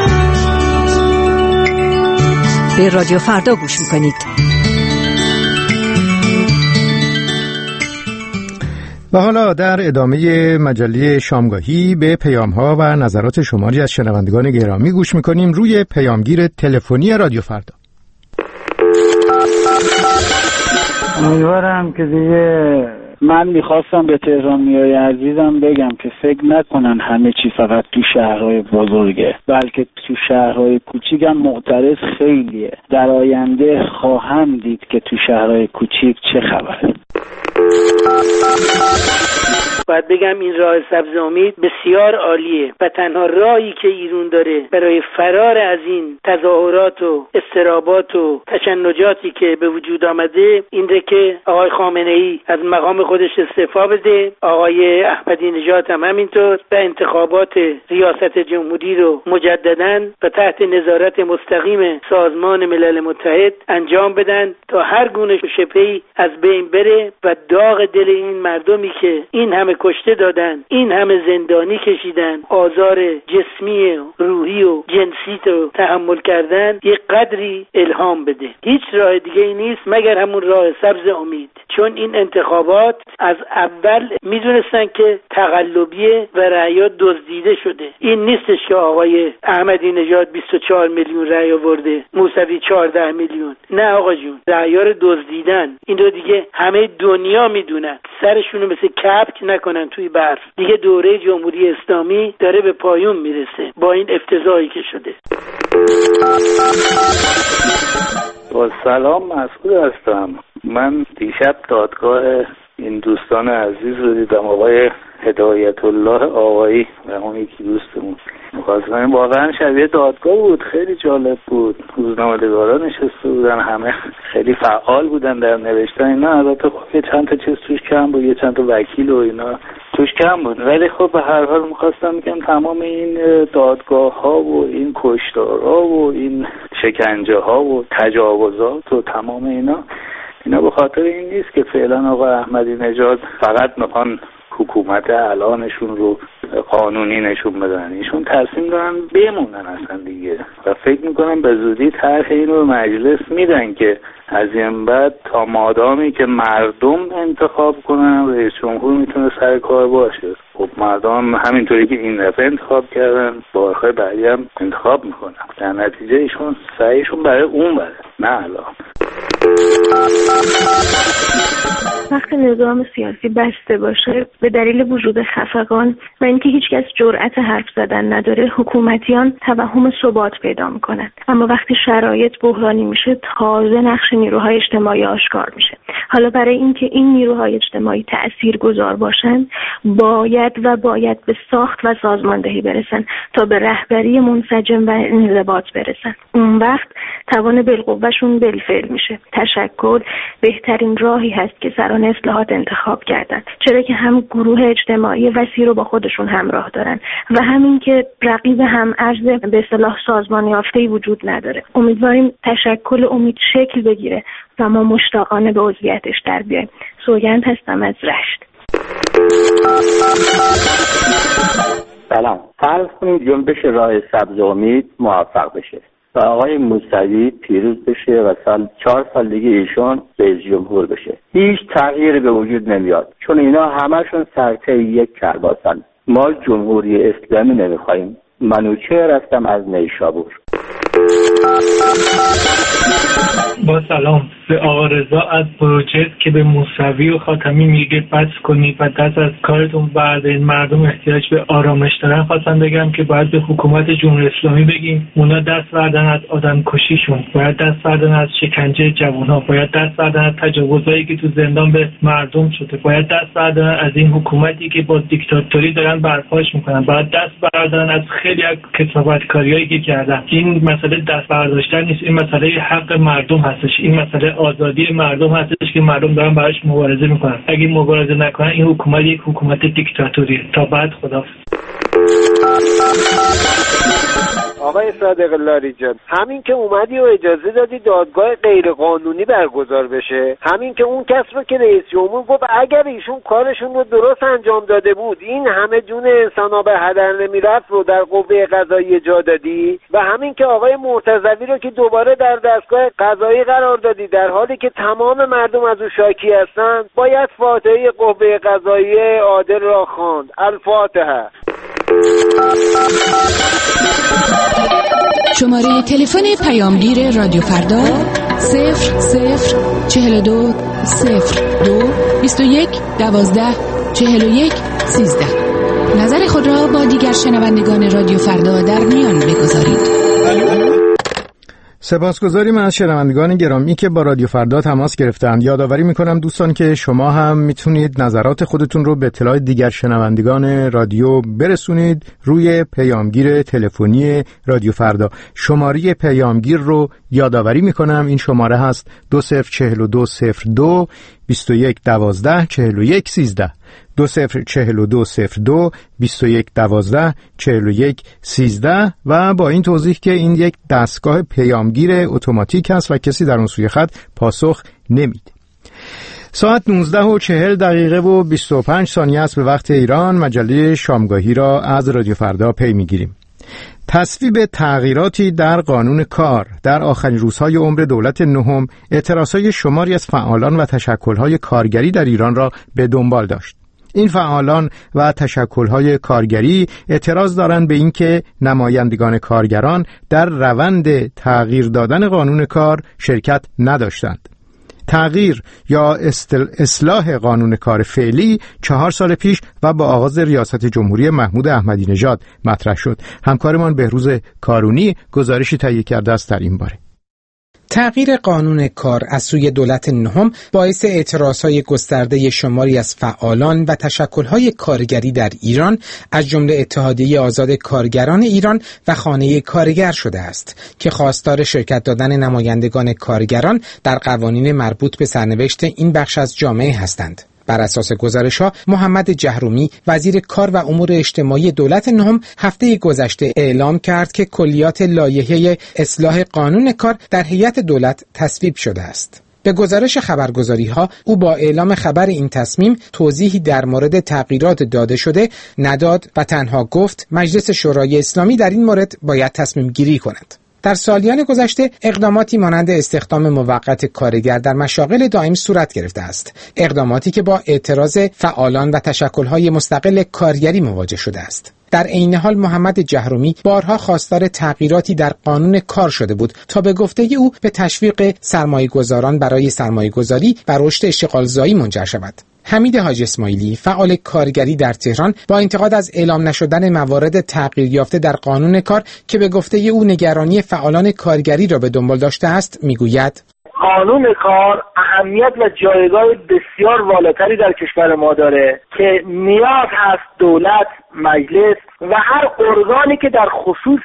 A: به رادیو فردا گوش میکنید.
C: و حالا در ادامه مجله شامگاهی به پیام‌ها و نظرات شماری از شنوندگان گرامی گوش می‌کنیم روی پیامگیر تلفنی رادیو فردا.
P: امیدوارم که دیگه من میخواستم به تهرانیای عزیزم بگم که فکر نکنن همه چی فقط تو شهرهای بزرگه، بلکه تو شهرهای کوچیک هم معترض خیلیه. در آینده خواهم دید که تو شهرهای کوچیک چه خبره.
Q: باید بگم این راه سبز امید بسیار عالیه و تنها راهی که ایران داره برای فرار از این تظاهرات و استرابات و تشنجاتی که به وجود آمده اینه که آقای خامنه‌ای از مقام خودش استعفا بده، آقای احمدی نژاد هم همینطور و انتخابات ریاست جمهوری رو مجدداً و تحت نظارت مستقیم سازمان ملل متحد انجام بدن تا هر گونه شبهه‌ای از بین بره و داغ دل این مردمی که این همه کشته دادن، این همه زندانی کشیدن، آزار جسمی و روحی و جنسی رو تحمل کردن، یه قدری الهام بده. هیچ راه دیگه ای نیست مگر همون راه سبز امید، چون این انتخابات از اول میدونستن که تقلبیه و رأیات دزدیده شده. این نیستش که آقای احمدی نژاد بیست و چهار میلیون رأی آورده، موسوی چهارده میلیون. نه آقا جون، رأیا رو دزدیدن. این رو دیگه همه دنیا میدونن. سرشونو مثل کپک نکنن توی برف. دیگه دوره جمهوری اسلامی داره به پایان میرسه با این افتضاحی که شده.
R: با سلام، مسعود هستم. من دیشب دادگاه این دوستان عزیز رو دیدم، آقای هدایت الله آقایی و اون یکی دوستمون. مخاطبین واقعا شبیه دادگاه بود، خیلی جالب بود. روزنامه‌نگارا نشسته بودن، همه خیلی فعال بودن در نوشتن اینا. البته خب یه چند تا چیز توش کم بود، یه چند تا وکیل و اینا توش کم بود، ولی خب به هر حال می‌خواستم بگم تمام این دادگاه‌ها و این کشتارها و این شکنجه‌ها و تجاوزات و تمام اینا اینا به خاطر این نیست که فعلا آقا احمدی نژاد فقط میخوان حکومت الانشون رو قانونی نشون بدن. ایشون تصمیم دارن بمونن اصلا دیگه و فکر میکنم به زودی طرح اینو به مجلس میدن که از این بعد تا مادامی که مردم انتخاب کنن رئیس جمهور میتونه سر کار باشه. خب مردم همینطوری که این دفعه انتخاب کردن بارهای بعدی هم انتخاب میکنن، در نتیجه ایشون سعیشون برای اون بره، نه الان.
M: وقتی نظام سیاسی بسته باشه به دلیل وجود خفقان و اینکه هیچکس جرأت حرف زدن نداره، حکومتیان توهم ثبات پیدا میکنن. اما وقتی شرایط بحرانی میشه تازه نقش نیروهای اجتماعی آشکار میشه. حالا برای اینکه این نیروهای اجتماعی تاثیرگذار باشن باید و باید به ساخت و سازماندهی برسن تا به رهبری منسجم و انضباط برسن. اون وقت توان بالقوهشون بالفعل میشه. تشکل بهترین راهی هست که سران اصلاحات انتخاب کردن، چرا که هم گروه اجتماعی وسیع رو با خودشون همراه دارن و همین که رقیب هم ارز به اصطلاح سازمان یافته‌ای وجود نداره. امیدواریم تشکل امید شکل بگیره و ما مشتاقانه به عضویتش در بیاییم. سوگند هستم از رشت.
S: سلام. فرض کنید جنبش راه سبز امید موفق بشه و آقای موسوی پیروز بشه و سال چهار سال دیگه ایشون رئیس جمهور بشه. هیچ تغییری به وجود نمیاد چون اینا همشون سرته یک کرباسن. ما جمهوری اسلامی نمیخوایم. منوچهر هستم از نیشابور.
T: با سلام به آقا رضا از بروجرد که به موسوی و خاتمی میگه بس کنید و دست از کارتون بردارید، مردم احتیاج به آرامش دارن. خواستم بگم که باید به حکومت جمهوری اسلامی بگیم اونا دست بردارن از آدم کشیشون، باید دست بردارن از شکنجه جوانها، باید دست بردارن از تجاوزایی که تو زندان به مردم شده، باید دست بردارن از این حکومتی که با دیکتاتوری دارن برپاش میکنن، باید دست بردارن از خیلی از کثافتکاریایی که کردن. این مسئله دست برداشتن نیست، این مسئله حق مردم هستش، این مسئله آزادی مردم هستش که مردم دارن براش مبارزه میکنن. اگه مبارزه نکنن این حکومت یک حکومت دیکتاتوریه. تا بعد، خدا.
U: آقای صادق لاریجان، همین که اومدی و اجازه دادی دادگاه غیر قانونی برگزار بشه، همین که اون کس رو که رئیس جمهور گفت اگر ایشون کارشون رو درست انجام داده بود این همه جون انسانا به هدر نمیرفت رو در قوه قضاییه جا دادی، و همین که آقای مرتضوی رو که دوباره در دستگاه قضایی قرار دادی در حالی که تمام مردم از او شاکی هستن، باید فاتحه قوه قضاییه عادل را خواند. الفاتحه.
V: شماره تلفن پیامگیر رادیو فردا صفر صفر چهل و دو صفر دو بیست و یک دوازده چهل و یک سیزده. نظر خود را با دیگر شنوندگان رادیو فردا در میان بگذارید.
C: سپاسگزاریم از شنوندگان گرامی که با رادیو فردا تماس گرفتند. یادآوری میکنم دوستان که شما هم میتونید نظرات خودتون رو به اطلاع دیگر شنوندگان رادیو برسونید روی پیامگیر تلفنی رادیو فردا. شماره پیامگیر رو یادآوری میکنم، این شماره هست دو صفر چهل و دو صفر دو بیست و یک دوازده چهل و یک سیزده. دو صفر چهل و دو صفر دو بیست و یک دوازده چهل و یک سیزده و با این توضیح که این یک دستگاه پیامگیر اتوماتیک است و کسی در اون سوی خط پاسخ نمیده. ساعت نوزده و چهل دقیقه و بیست و پنج ثانیه است به وقت ایران. مجله شامگاهی را از رادیو فردا پی میگیریم. تصویب تغییراتی در قانون کار در آخرین روزهای عمر دولت نهم اعتراضهای شماری از فعالان و تشکل‌های کارگری در ایران را به دنبال داشت. این فعالان و تشکل‌های کارگری اعتراض دارند به اینکه نمایندگان کارگران در روند تغییر دادن قانون کار شرکت نداشتند. تغییر یا اصلاح قانون کار فعلی چهار سال پیش و با آغاز ریاست جمهوری محمود احمدی نژاد مطرح شد. همکارمان بهروز کارونی گزارشی تهیه کرده است در این باره.
W: تغییر قانون کار از سوی دولت نهم باعث اعتراضهای گسترده شماری از فعالان و تشکل‌های کارگری در ایران از جمله اتحادیه آزاد کارگران ایران و خانه کارگر شده است که خواستار شرکت دادن نمایندگان کارگران در قوانین مربوط به سرنوشت این بخش از جامعه هستند. بر اساس گزارش‌ها، محمد جهرومی وزیر کار و امور اجتماعی دولت نهم هفته گذشته اعلام کرد که کلیات لایحه اصلاح قانون کار در هیئت دولت تصویب شده است. به گزارش خبرگزاری‌ها، او با اعلام خبر این تصمیم توضیحی در مورد تغییرات داده شده نداد و تنها گفت مجلس شورای اسلامی در این مورد باید تصمیم گیری کند. در سالیان گذشته اقداماتی مانند استخدام موقت کارگر در مشاغل دائم صورت گرفته است، اقداماتی که با اعتراض فعالان و تشکل‌های مستقل کارگری مواجه شده است. در عین حال محمد جهرومی بارها خواستار تغییراتی در قانون کار شده بود تا به گفته او به تشویق سرمایه‌گذاران برای سرمایه‌گذاری و رشد اشتغالزایی منجر شود. حمید حاج اسماعیلی فعال کارگری در تهران با انتقاد از اعلام نشدن موارد تغییر یافته در قانون کار که به گفته او نگرانی فعالان کارگری را به دنبال داشته است میگوید:
U: قانون کار اهمیت و جایگاه بسیار والاتری در کشور ما داره که نیاز هست دولت، مجلس و هر ارگانی که در خصوص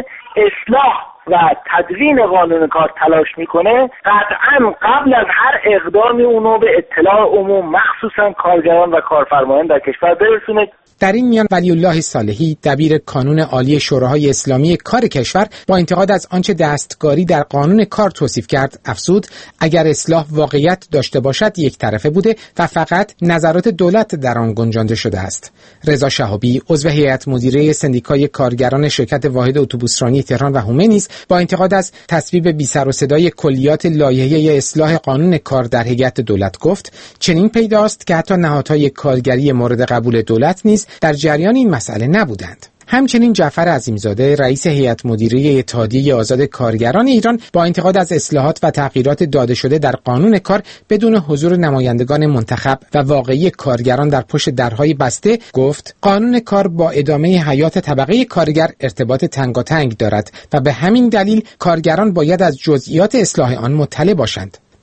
U: اصلاح و تدوین قانون کار تلاش میکنه قطعاً قبل از هر اقدامی اونو به اطلاع عموم مخصوصاً کارگران و کارفرمایان در کشور برسونه.
W: در این میان ولی الله صالحی دبیر کانون عالی شوراهای اسلامی کار کشور با انتقاد از آنچه دستکاری در قانون کار توصیف کرد افزود اگر اصلاح واقعیت داشته باشد یک طرفه بوده و فقط نظرات دولت در آن گنجانده شده است. رضا شهابی عضو هیئت مدیره سندیکای کارگران شرکت واحد اتوبوسرانی تهران و حومه نیز با انتقاد از تصویب بی سر و صدای کلیات لایحه اصلاح قانون کار در هیئت دولت گفت چنین پیداست که حتی نهادهای کارگری مورد قبول دولت نیز در جریان این مسئله نبودند. همچنین جعفر عظیمزاده رئیس هیئت مدیره اتحادیه آزاد کارگران ایران با انتقاد از اصلاحات و تغییرات داده شده در قانون کار بدون حضور نمایندگان منتخب و واقعی کارگران در پشت درهای بسته گفت قانون کار با ادامه حیات طبقه کارگر ارتباط تنگاتنگ دارد و به همین دلیل کارگران باید از جزئیات اصلاح آن مطلع باشند.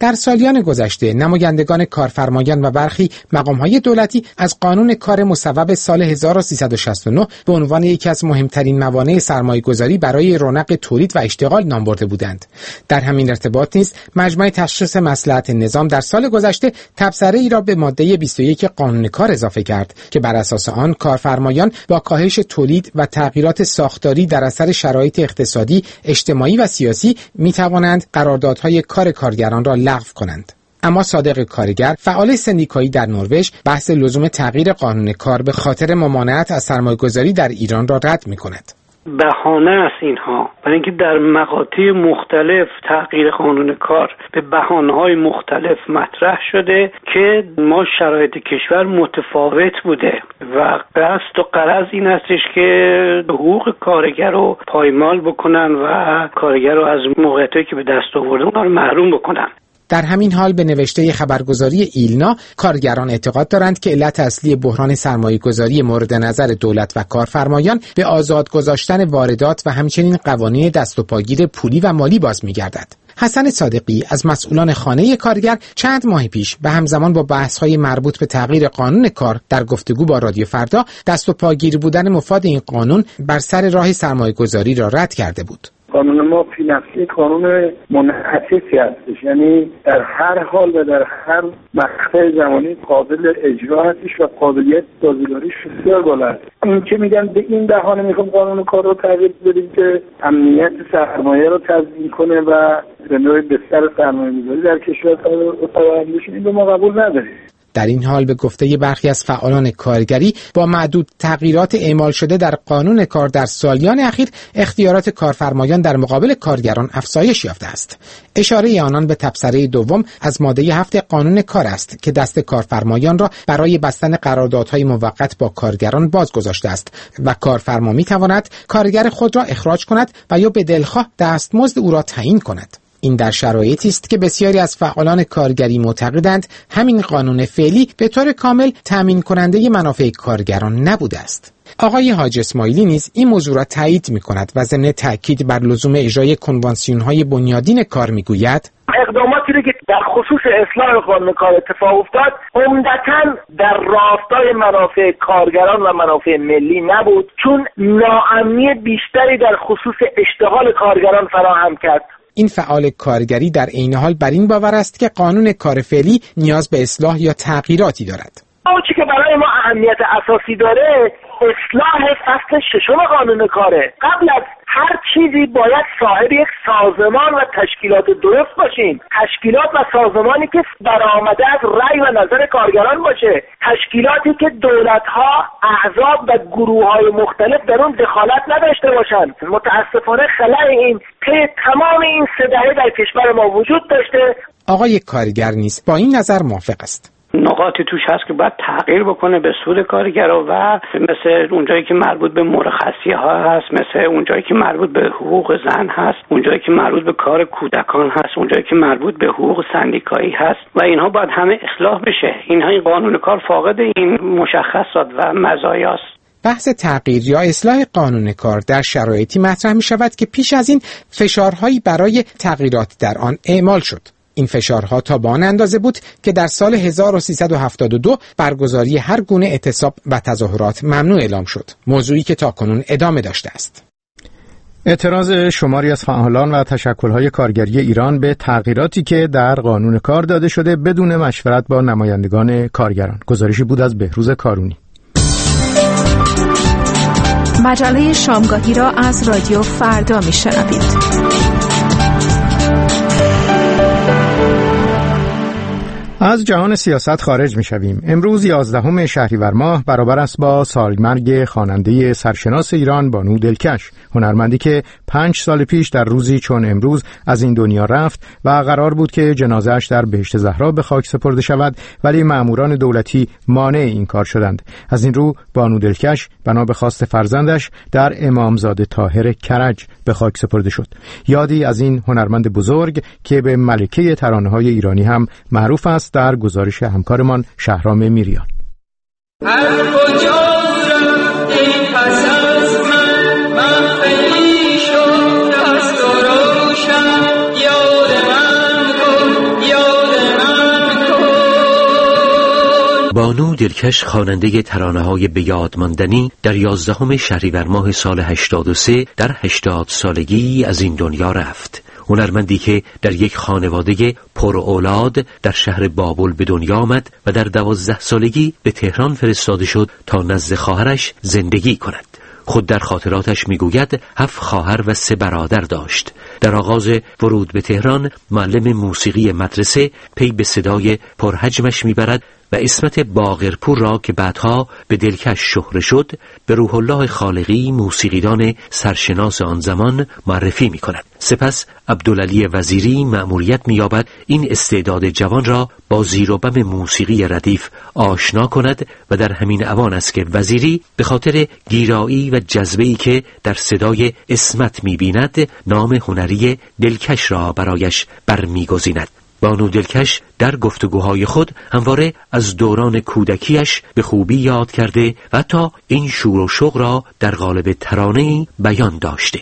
W: در سالیان گذشته نمایندگان کارفرمایان و برخی مقام‌های دولتی از قانون کار مصوب سال هزار و سیصد و شصت و نه به عنوان یکی از مهمترین موانع سرمایه‌گذاری برای رونق تولید و اشتغال نام برده بودند. در همین ارتباط نیز مجمع تشخیص مصلحت نظام در سال گذشته تبصره‌ای را به ماده بیست و یک قانون کار اضافه کرد که بر اساس آن کارفرمایان با کاهش تولید و تغییرات ساختاری در اثر شرایط اقتصادی، اجتماعی و سیاسی می‌توانند قراردادهای کار کارگران را لغو کنند. اما صادق کارگر، فعال سندیکایی در نروژ، بحث لزوم تغییر قانون کار به خاطر ممانعت از سرمایه‌گذاری در ایران را رد می‌کند.
Q: بهانه است اینها، برای اینکه در مقاطع مختلف تغییر قانون کار به بهانه‌های مختلف مطرح شده که ما شرایط کشور متفاوت بوده و قصد و غرض این هستش که حقوق کارگر رو پایمال بکنن و کارگر رو از موقعیتی که به دست آورده اونها رو محروم بکنن.
W: در همین حال به نوشته خبرگزاری ایلنا، کارگران اعتقاد دارند که علت اصلی بحران سرمایه‌گذاری مورد نظر دولت و کارفرمایان به آزاد گذاشتن واردات و همچنین قوانین دست و پاگیر پولی و مالی باز می‌گردد. حسن صادقی از مسئولان خانه کارگر چند ماه پیش به همزمان با بحث‌های مربوط به تغییر قانون کار در گفتگو با رادیو فردا دست و پاگیر بودن مفاد این قانون بر سر راه سرمایه‌گذاری را رد کرده بود.
B: قانون ما فی نفسی قانون منعکسی هستش، یعنی در هر حال و در هر مقطع زمانی قابل اجرا هستش و قابلیت سازگاریش بسیار بالا است. این که میگن به این بهانه میخوام قانون کار رو تغییر بدیم که امنیت سرمایه رو تضمین کنه و به نوعی بستر سرمایه‌گذاری در کشور فراهم بشه، این رو ما قبول نداریم.
W: در این حال به گفته برخی از فعالان کارگری با معدود تغییرات اعمال شده در قانون کار در سالیان اخیر اختیارات کارفرمایان در مقابل کارگران افزایش یافته است. اشاره آنان به تبصره دوم از ماده هفت قانون کار است که دست کارفرمایان را برای بستن قراردادهای موقت با کارگران باز گذاشته است و کارفرما می‌تواند کارگر خود را اخراج کند و یا به دلخواه دستمزد او را تعیین کند. این در شرایطی است که بسیاری از فعالان کارگری معتقدند همین قانون فعلی به طور کامل تامین کننده منافع کارگران نبوده است. آقای حاج اسماعیلی نیز این موضوع را تایید می‌کند و ضمن تاکید بر لزوم اجرای کنوانسیون‌های بنیادین کار می‌گوید
D: اقداماتی که در خصوص اصلاح قانون کار اتفاق افتاد عمدتاً در راستای منافع کارگران و منافع ملی نبود، چون ناامنی بیشتری در خصوص اشتغال کارگران فراهم کرد.
W: این فعال کارگری در عین حال بر این باور است که قانون کار فعلی نیاز به اصلاح یا تغییراتی دارد.
D: آنچه که برای ما اهمیت اساسی داره اصلاح فصل ششم قانون کاره. قبل از هر چیزی باید صاحب یک سازمان و تشکیلات درست باشیم، تشکیلات و سازمانی که برآمده از رأی و نظر کارگران باشه، تشکیلاتی که دولت‌ها، احزاب و گروه‌های مختلف در اون دخالت نداشته باشند. متاسفانه خلأ این که تمام این سه دهه در کشور ما وجود داشته.
W: آقای کارگر نیز با این نظر موافق است.
Q: نقاطی توش هست که باید تغییر بکنه به سود کارگرا و مثل اونجایی که مربوط به مرخصی ها هست، مثل اونجایی که مربوط به حقوق زن هست، اونجایی که مربوط به کار کودکان هست، اونجایی که مربوط به حقوق سندیکایی هست و اینها باید همه اصلاح بشه. اینها این قانون کار فاقد این مشخصات و مزایاست.
W: بحث تغییر یا اصلاح قانون کار در شرایطی مطرح می شود که پیش از این فشارهایی برای تغییرات در آن اعمال شد. این فشارها تا به آن اندازه بود که در سال هزار و سیصد و هفتاد و دو برگزاری هر گونه اعتصاب و تظاهرات ممنوع اعلام شد، موضوعی که تاکنون ادامه داشته است.
C: اعتراض شماری از فعالان و تشکل‌های کارگری ایران به تغییراتی که در قانون کار داده شده بدون مشورت با نمایندگان کارگران. گزارشی بود از بهروز کارونی.
A: مجله شامگاهی را از رادیو فردا میشنوید.
C: از جهان سیاست خارج می شویم. امروز یازدهم شهریور ماه برابر است با سالمرگ خواننده سرشناس ایران بانو دلکش، هنرمندی که پنج سال پیش در روزی چون امروز از این دنیا رفت و قرار بود که جنازه‌اش در بهشت زهرا به خاک سپرده شود، ولی ماموران دولتی مانع این کار شدند. از این رو بانو دلکش بنا به خواست فرزندش در امامزاده طاهر کرج به خاک سپرده شد. یادی از این هنرمند بزرگ که به ملکه ترانه‌های ایرانی هم معروف است در گزارش همکارمان شهرام میریان.
F: هر کجا رفتی پس از من من خیلی شد دست و روشن یاد من کن یاد
E: بانو دلکش خواننده ترانه‌های بیاد ماندنی در یازدهم شهریور ماه سال هشتاد و سه در هشتاد سالگی از این دنیا رفت. هنرمندی که در یک خانواده پر اولاد در شهر بابل به دنیا آمد و در دوازده سالگی به تهران فرستاده شد تا نزد خواهرش زندگی کند. خود در خاطراتش میگوید هفت خواهر و سه برادر داشت. در آغاز ورود به تهران معلم موسیقی مدرسه پی به صدای پرحجمش میبرد و اسمت باقرپور را که بعدها به دلکش شهره شد به روح الله خالقی موسیقیدان سرشناس آن زمان معرفی می کند. سپس عبدالعلی وزیری مأموریت می یابد این استعداد جوان را با زیر و بم موسیقی ردیف آشنا کند و در همین اوان است که وزیری به خاطر گیرایی و جذبه‌ای که در صدای اسمت می بیند نام هنری دلکش را برایش برمیگزیند. بانو دلکش در گفتگوهای خود همواره از دوران کودکیش به خوبی یاد کرده و حتی این شور و شوق را در قالب ترانه‌ای بیان داشته.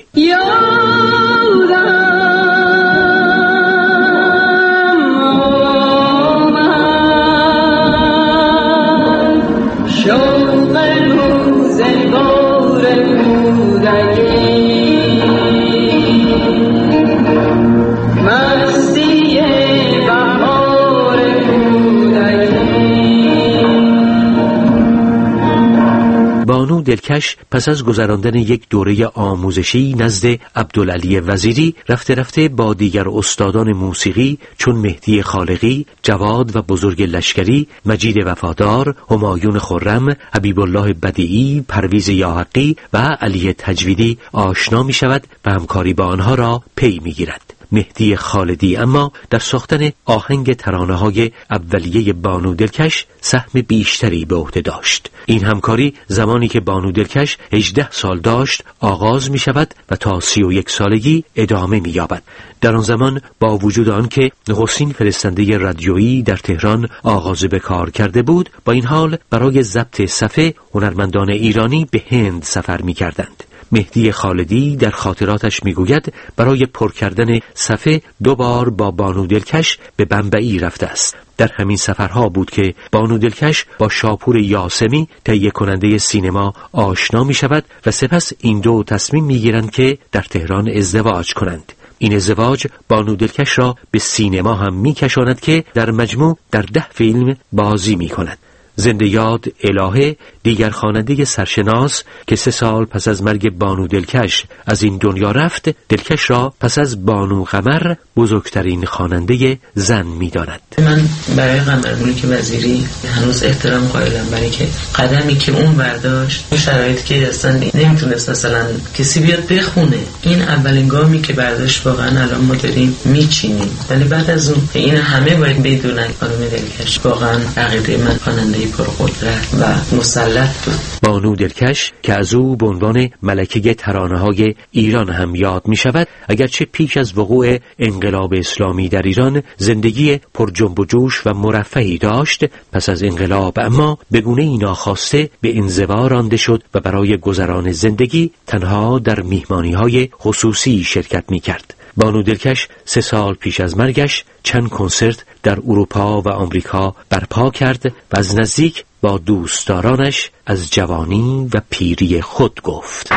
E: بانو دلکش پس از گذراندن یک دوره آموزشی نزد عبدالعلی وزیری رفته رفته با دیگر استادان موسیقی چون مهدی خالقی، جواد و بزرگ لشکری، مجید وفادار، همایون خرم، حبیب الله بدیعی، پرویز یاحقی و علی تجویدی آشنا می شود و همکاری با آنها را پی می گیرد. مهدی خالدی اما در ساختن آهنگ ترانه‌های اولیه بانو دلکش سهم بیشتری به عهده داشت. این همکاری زمانی که بانو دلکش هجده سال داشت آغاز می شود و تا سی و یک سالگی ادامه می یابد. در آن زمان با وجود آنکه نخستین فرستنده رادیویی در تهران آغاز به کار کرده بود، با این حال برای ضبط صفحه هنرمندان ایرانی به هند سفر می کردند. مهدی خالدی در خاطراتش میگوید برای پر کردن صفحه دو بار با بانو دلکش به بمبئی رفته است. در همین سفرها بود که بانو دلکش با شاپور یاسمی تهیه کننده سینما آشنا می شود و سپس این دو تصمیم می گیرند که در تهران ازدواج کنند. این ازدواج بانو دلکش را به سینما هم می کشاند که در مجموع در ده فیلم بازی می کند. زنده یاد الهه دیگر خواننده سرشناس که سه سال پس از مرگ بانو دلکش از این دنیا رفت، دلکش را پس از بانو قمر بزرگترین خواننده زن می‌داند.
G: من برای قمرملک وزیری هنوز احترام قائلم، برای که قدمی که اون برداشت، این شرایطی که اصلا نمیتونست مثلا کسی بیاد بخونه، این اولین گامی که برداشت واقعا الان ما داریم میچینیم. ولی بعد از اون این همه باید بدونن خانم دلکش واقعا عقیده من خواننده پرقدرت و مسلط بود.
E: بانو دلکش که از او به عنوان ملکه ترانه‌های ایران هم یاد می شود، اگرچه پیش از وقوع انقلاب اسلامی در ایران زندگی پر جنب و جوش و مرفهی داشت، پس از انقلاب اما به گونه‌ای ناخواسته به انزوا رانده شد و برای گذران زندگی تنها در میهمانی‌های خصوصی شرکت می کرد. بانو دلکش سه سال پیش از مرگش چند کنسرت در اروپا و آمریکا برپا کرد و از نزدیک با دوستدارانش از جوانی و پیری خود گفت.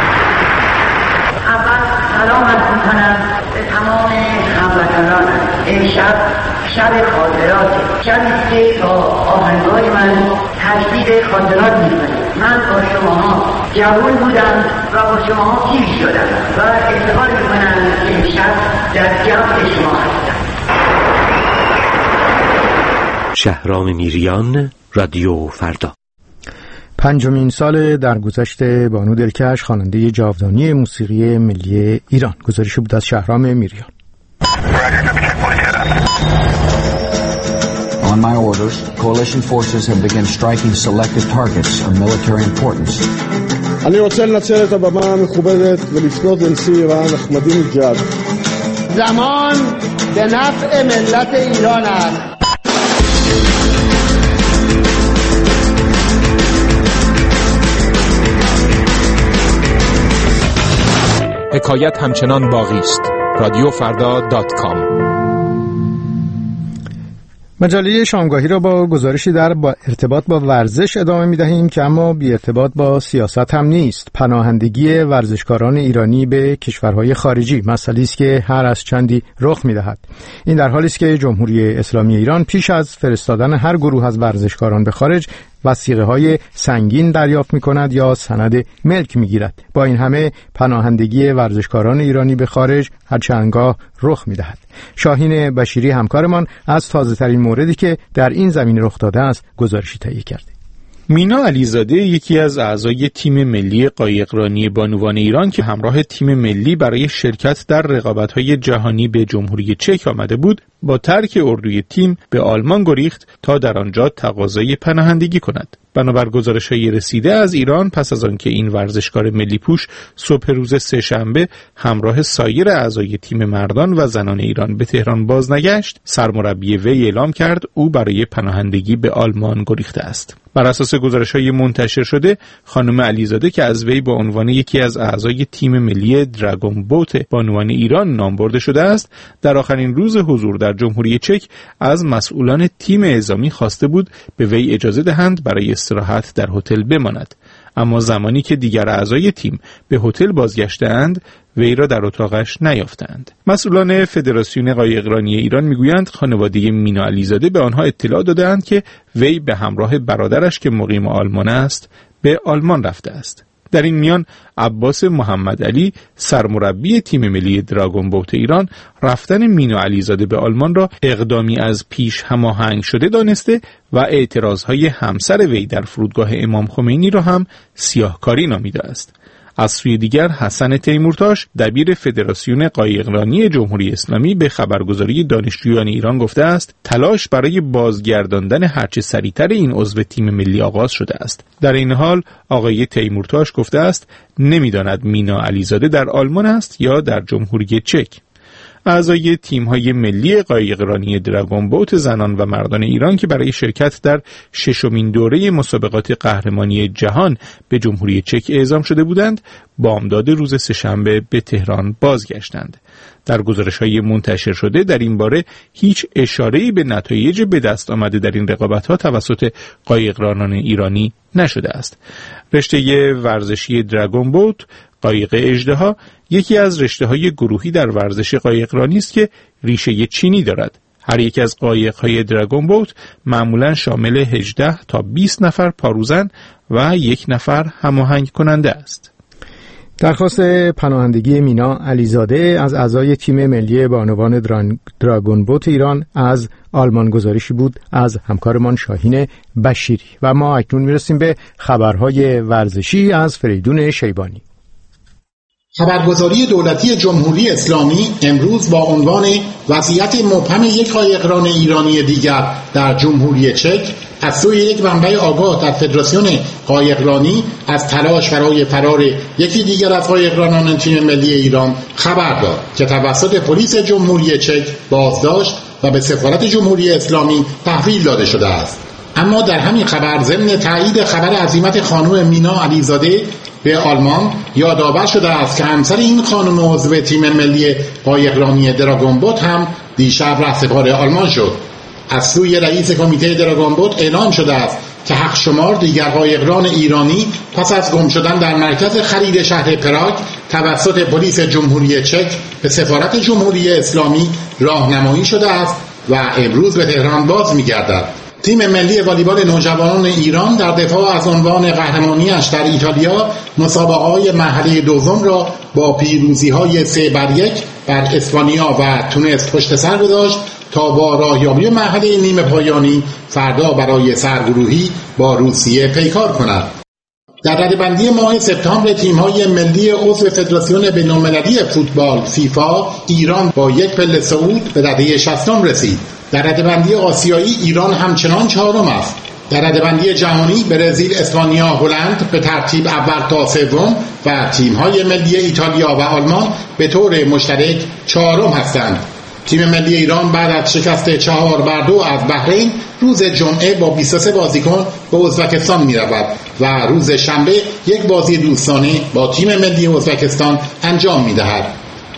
I: اول سلام عرض می‌کنم به تمام هموطنان. امشب شب خاطرات، شبی که با آهنگای من تجدید خاطرات می‌کنم. من با شماها جوان بودم و با شماها پیر شدم و افتخار می‌کنم که امشب در جمع شما هستم.
E: شهرام میریان، رادیو فردا.
C: پنجمین سال درگذشت بانو دلکش، خواننده جاودانی موسیقی ملی ایران. گزارش بود از شهرام میریان.
X: On my orders, coalition forces have begun striking selected targets of military importance.
Y: אני רוצה לנצל את הבמה המכובדת ולפנות לנשיא איראן אחמדינג'אד.
I: زمان به نفع ملت ایران است.
J: حکایت همچنان باقی است. رادیو فردا دات کام.
C: مجله شامگاهی را با گزارشی در با ارتباط با ورزش ادامه می‌دهیم که اما بی ارتباط با سیاست هم نیست. پناهندگی ورزشکاران ایرانی به کشورهای خارجی مسئله‌ای است که هر از چندی رخ می‌دهد. این در حالی است که جمهوری اسلامی ایران پیش از فرستادن هر گروه از ورزشکاران به خارج وثیقه‌های سنگین دریافت می‌کند یا سند ملک می‌گیرد. با این همه پناهندگی ورزشکاران ایرانی به خارج هر چندگاه رخ می‌دهد. شاهین بشیری همکارمان از تازه‌ترین موردی که در این زمینه رخ داده است گزارشی تهیه کرده.
H: مینا علیزاده یکی از اعضای تیم ملی قایقرانی بانوان ایران که همراه تیم ملی برای شرکت در رقابت‌های جهانی به جمهوری چک آمده بود، با ترک اردوی تیم به آلمان گریخت تا در آنجا تقاضای پناهندگی کند. بنابر گزارش‌های رسیده از ایران، پس از آنکه این ورزشکار ملی پوش صبح روز سه‌شنبه همراه سایر اعضای تیم مردان و زنان ایران به تهران بازنگشت، سرمربی وی اعلام کرد او برای پناهندگی به آلمان گریخته است. بر اساس گزارش‌های منتشر شده، خانم علیزاده که از وی با عنوان یکی از اعضای تیم ملی دراگون بوت بانوان ایران نام برده شده است، در آخرین روز حضور در جمهوری چک از مسئولان تیم اعزامی خواسته بود به وی اجازه دهند برای استراحت در هتل بماند، اما زمانی که دیگر اعضای تیم به هتل بازگشتند وی را در اتاقش نیافتند. مسئولان فدراسیون قایقرانی ایران میگویند خانواده مینا علیزاده به آنها اطلاع دادند که وی به همراه برادرش که مقیم آلمان است به آلمان رفته است. در این میان عباس محمد علی سرمربی تیم ملی دراگون بوت ایران رفتن مینا علیزاده به آلمان را اقدامی از پیش هماهنگ شده دانسته و اعتراضهای همسر وی در فرودگاه امام خمینی را هم سیاهکاری نامیده است. از سوی دیگر حسن تیمورتاش دبیر فدراسیون قایقرانی جمهوری اسلامی به خبرگزاری دانشجویان ایران گفته است تلاش برای بازگرداندن هرچه سریعتر این عضو تیم ملی آغاز شده است. در این حال آقای تیمورتاش گفته است نمیداند مینا علیزاده در آلمان است یا در جمهوری چک. اعضای تیم‌های ملی قایقرانی دراگون بوت زنان و مردان ایران که برای شرکت در ششمین دوره مسابقات قهرمانی جهان به جمهوری چک اعزام شده بودند، بامداد روز سه‌شنبه به تهران بازگشتند. در گزارش‌های منتشر شده در این باره هیچ اشاره‌ای به نتایج به دست آمده در این رقابت‌ها توسط قایقرانان ایرانی نشده است. رشته ورزشی دراگون بوت قایق اژدها یکی از رشته‌های گروهی در ورزش قایقرانی است که ریشه چینی دارد. هر یک از قایق‌های دراگون بوت معمولاً شامل هجده تا بیست نفر پاروزن و یک نفر هماهنگ کننده است.
C: درخواست پناهندگی مینا علیزاده از اعضای تیم ملی بانوان دراگون بوت ایران از آلمان گزارشی بود از همکارمان شاهین بشیری. و ما اکنون میرسیم به خبرهای ورزشی از فریدون شیبانی.
K: خبرگزاری دولتی جمهوری اسلامی امروز با عنوان وضعیت مبهم یک قایقران ایرانی دیگر در جمهوری چک از سوی یک منبع آگاه در فدراسیون قایقرانی از تلاش برای فرار یکی دیگر از قایقرانان تیم ملی ایران خبر داد که توسط پلیس جمهوری چک بازداشت و به سفارت جمهوری اسلامی تحویل داده شده است. اما در همین خبر ضمن تایید خبر عزیمت خانم مینا علیزاده به آلمان یادآور شده است که همسر این خانم عضو تیم ملی قایقرانی دراگون بوت هم دیشب رهسپار آلمان شد. از سوی رئیس کمیته دراگون بوت اعلام شده است که حق شمار دیگر قایقران ایرانی پس از گم شدن در مرکز خرید شهر پراگ توسط پلیس جمهوری چک به سفارت جمهوری اسلامی راهنمایی شده است و امروز به تهران باز می‌گردد. تیم ملی والیبال نوجوانان ایران در دفاع از عنوان قهرمانیش در ایتالیا مسابقه‌های مرحله دوم را با پیروزی‌های سه بر یک بر اسپانیا و تونس پشت سر گذاشت تا با راهیابی مرحله نیمه پایانی فردا برای سرگروهی با روسیه پیکار کند. در رده‌بندی ماه سپتامبر تیم‌های ملی عضو فدراسیون بین‌المللی فوتبال فیفا ایران با یک پله صعود به رده شصتم رسید. در رده‌بندی آسیایی ایران همچنان چهارم است. در رده‌بندی جهانی برزیل، اسپانیا، هلند به ترتیب اول تا سوم و تیم‌های ملی ایتالیا و آلمان به طور مشترک چهارم هستند. تیم ملی ایران بعد از شکست چهار بر دو از بحرین روز جمعه با بیست و سه بازیکن به ازبکستان می رود و روز شنبه یک بازی دوستانه با تیم ملی ازبکستان انجام می دهد.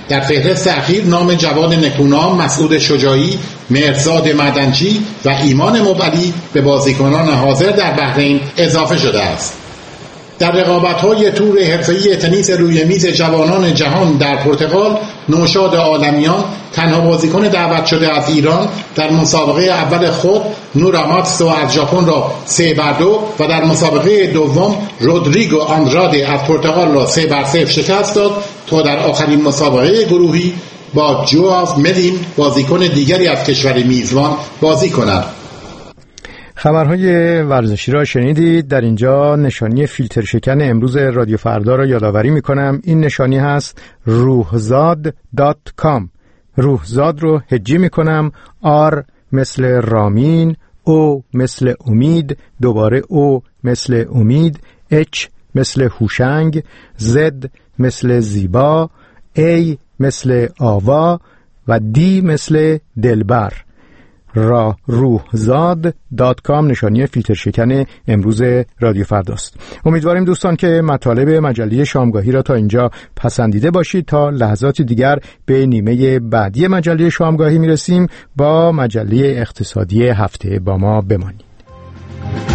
K: در فهرست اخیر نام جواد نکونام، مسعود شجاعی، مهرزاد معدنچی و ایمان مبعدی به بازیکنان حاضر در بحرین اضافه شده است. در رقابت‌های تور حرفه‌ای تنیس روی میز جوانان جهان در پرتغال، نوشاد عالمیان تنها بازیکن دعوت شده از ایران در مسابقه اول خود نوراماتسو از ژاپن را سه بر دو و در مسابقه دوم رودریگو آندراده از پرتغال را سه بر صفر شکست داد تا در آخرین مسابقه گروهی با جواو ملین بازیکن دیگری از کشور میزبان بازی کند.
C: خبرهای ورزشی را شنیدید. در اینجا نشانی فیلتر شکن امروز رادیو فردا را یادآوری می‌کنم. این نشانی هست روحزاد دات کام. روحزاد رو هجی می‌کنم. آر مثل رامین، او مثل امید، دوباره او مثل امید، اچ مثل هوشنگ، زد مثل زیبا، ای مثل آوا و دی مثل دلبر. را روحزاد دات کام نشانی فیلتر شکن امروز رادیو فرداست. امیدواریم دوستان که مطالب مجله شامگاهی را تا اینجا پسندیده باشید. تا لحظاتی دیگر به نیمه بعدی مجله شامگاهی میرسیم. با مجله اقتصادی هفته با ما بمانید.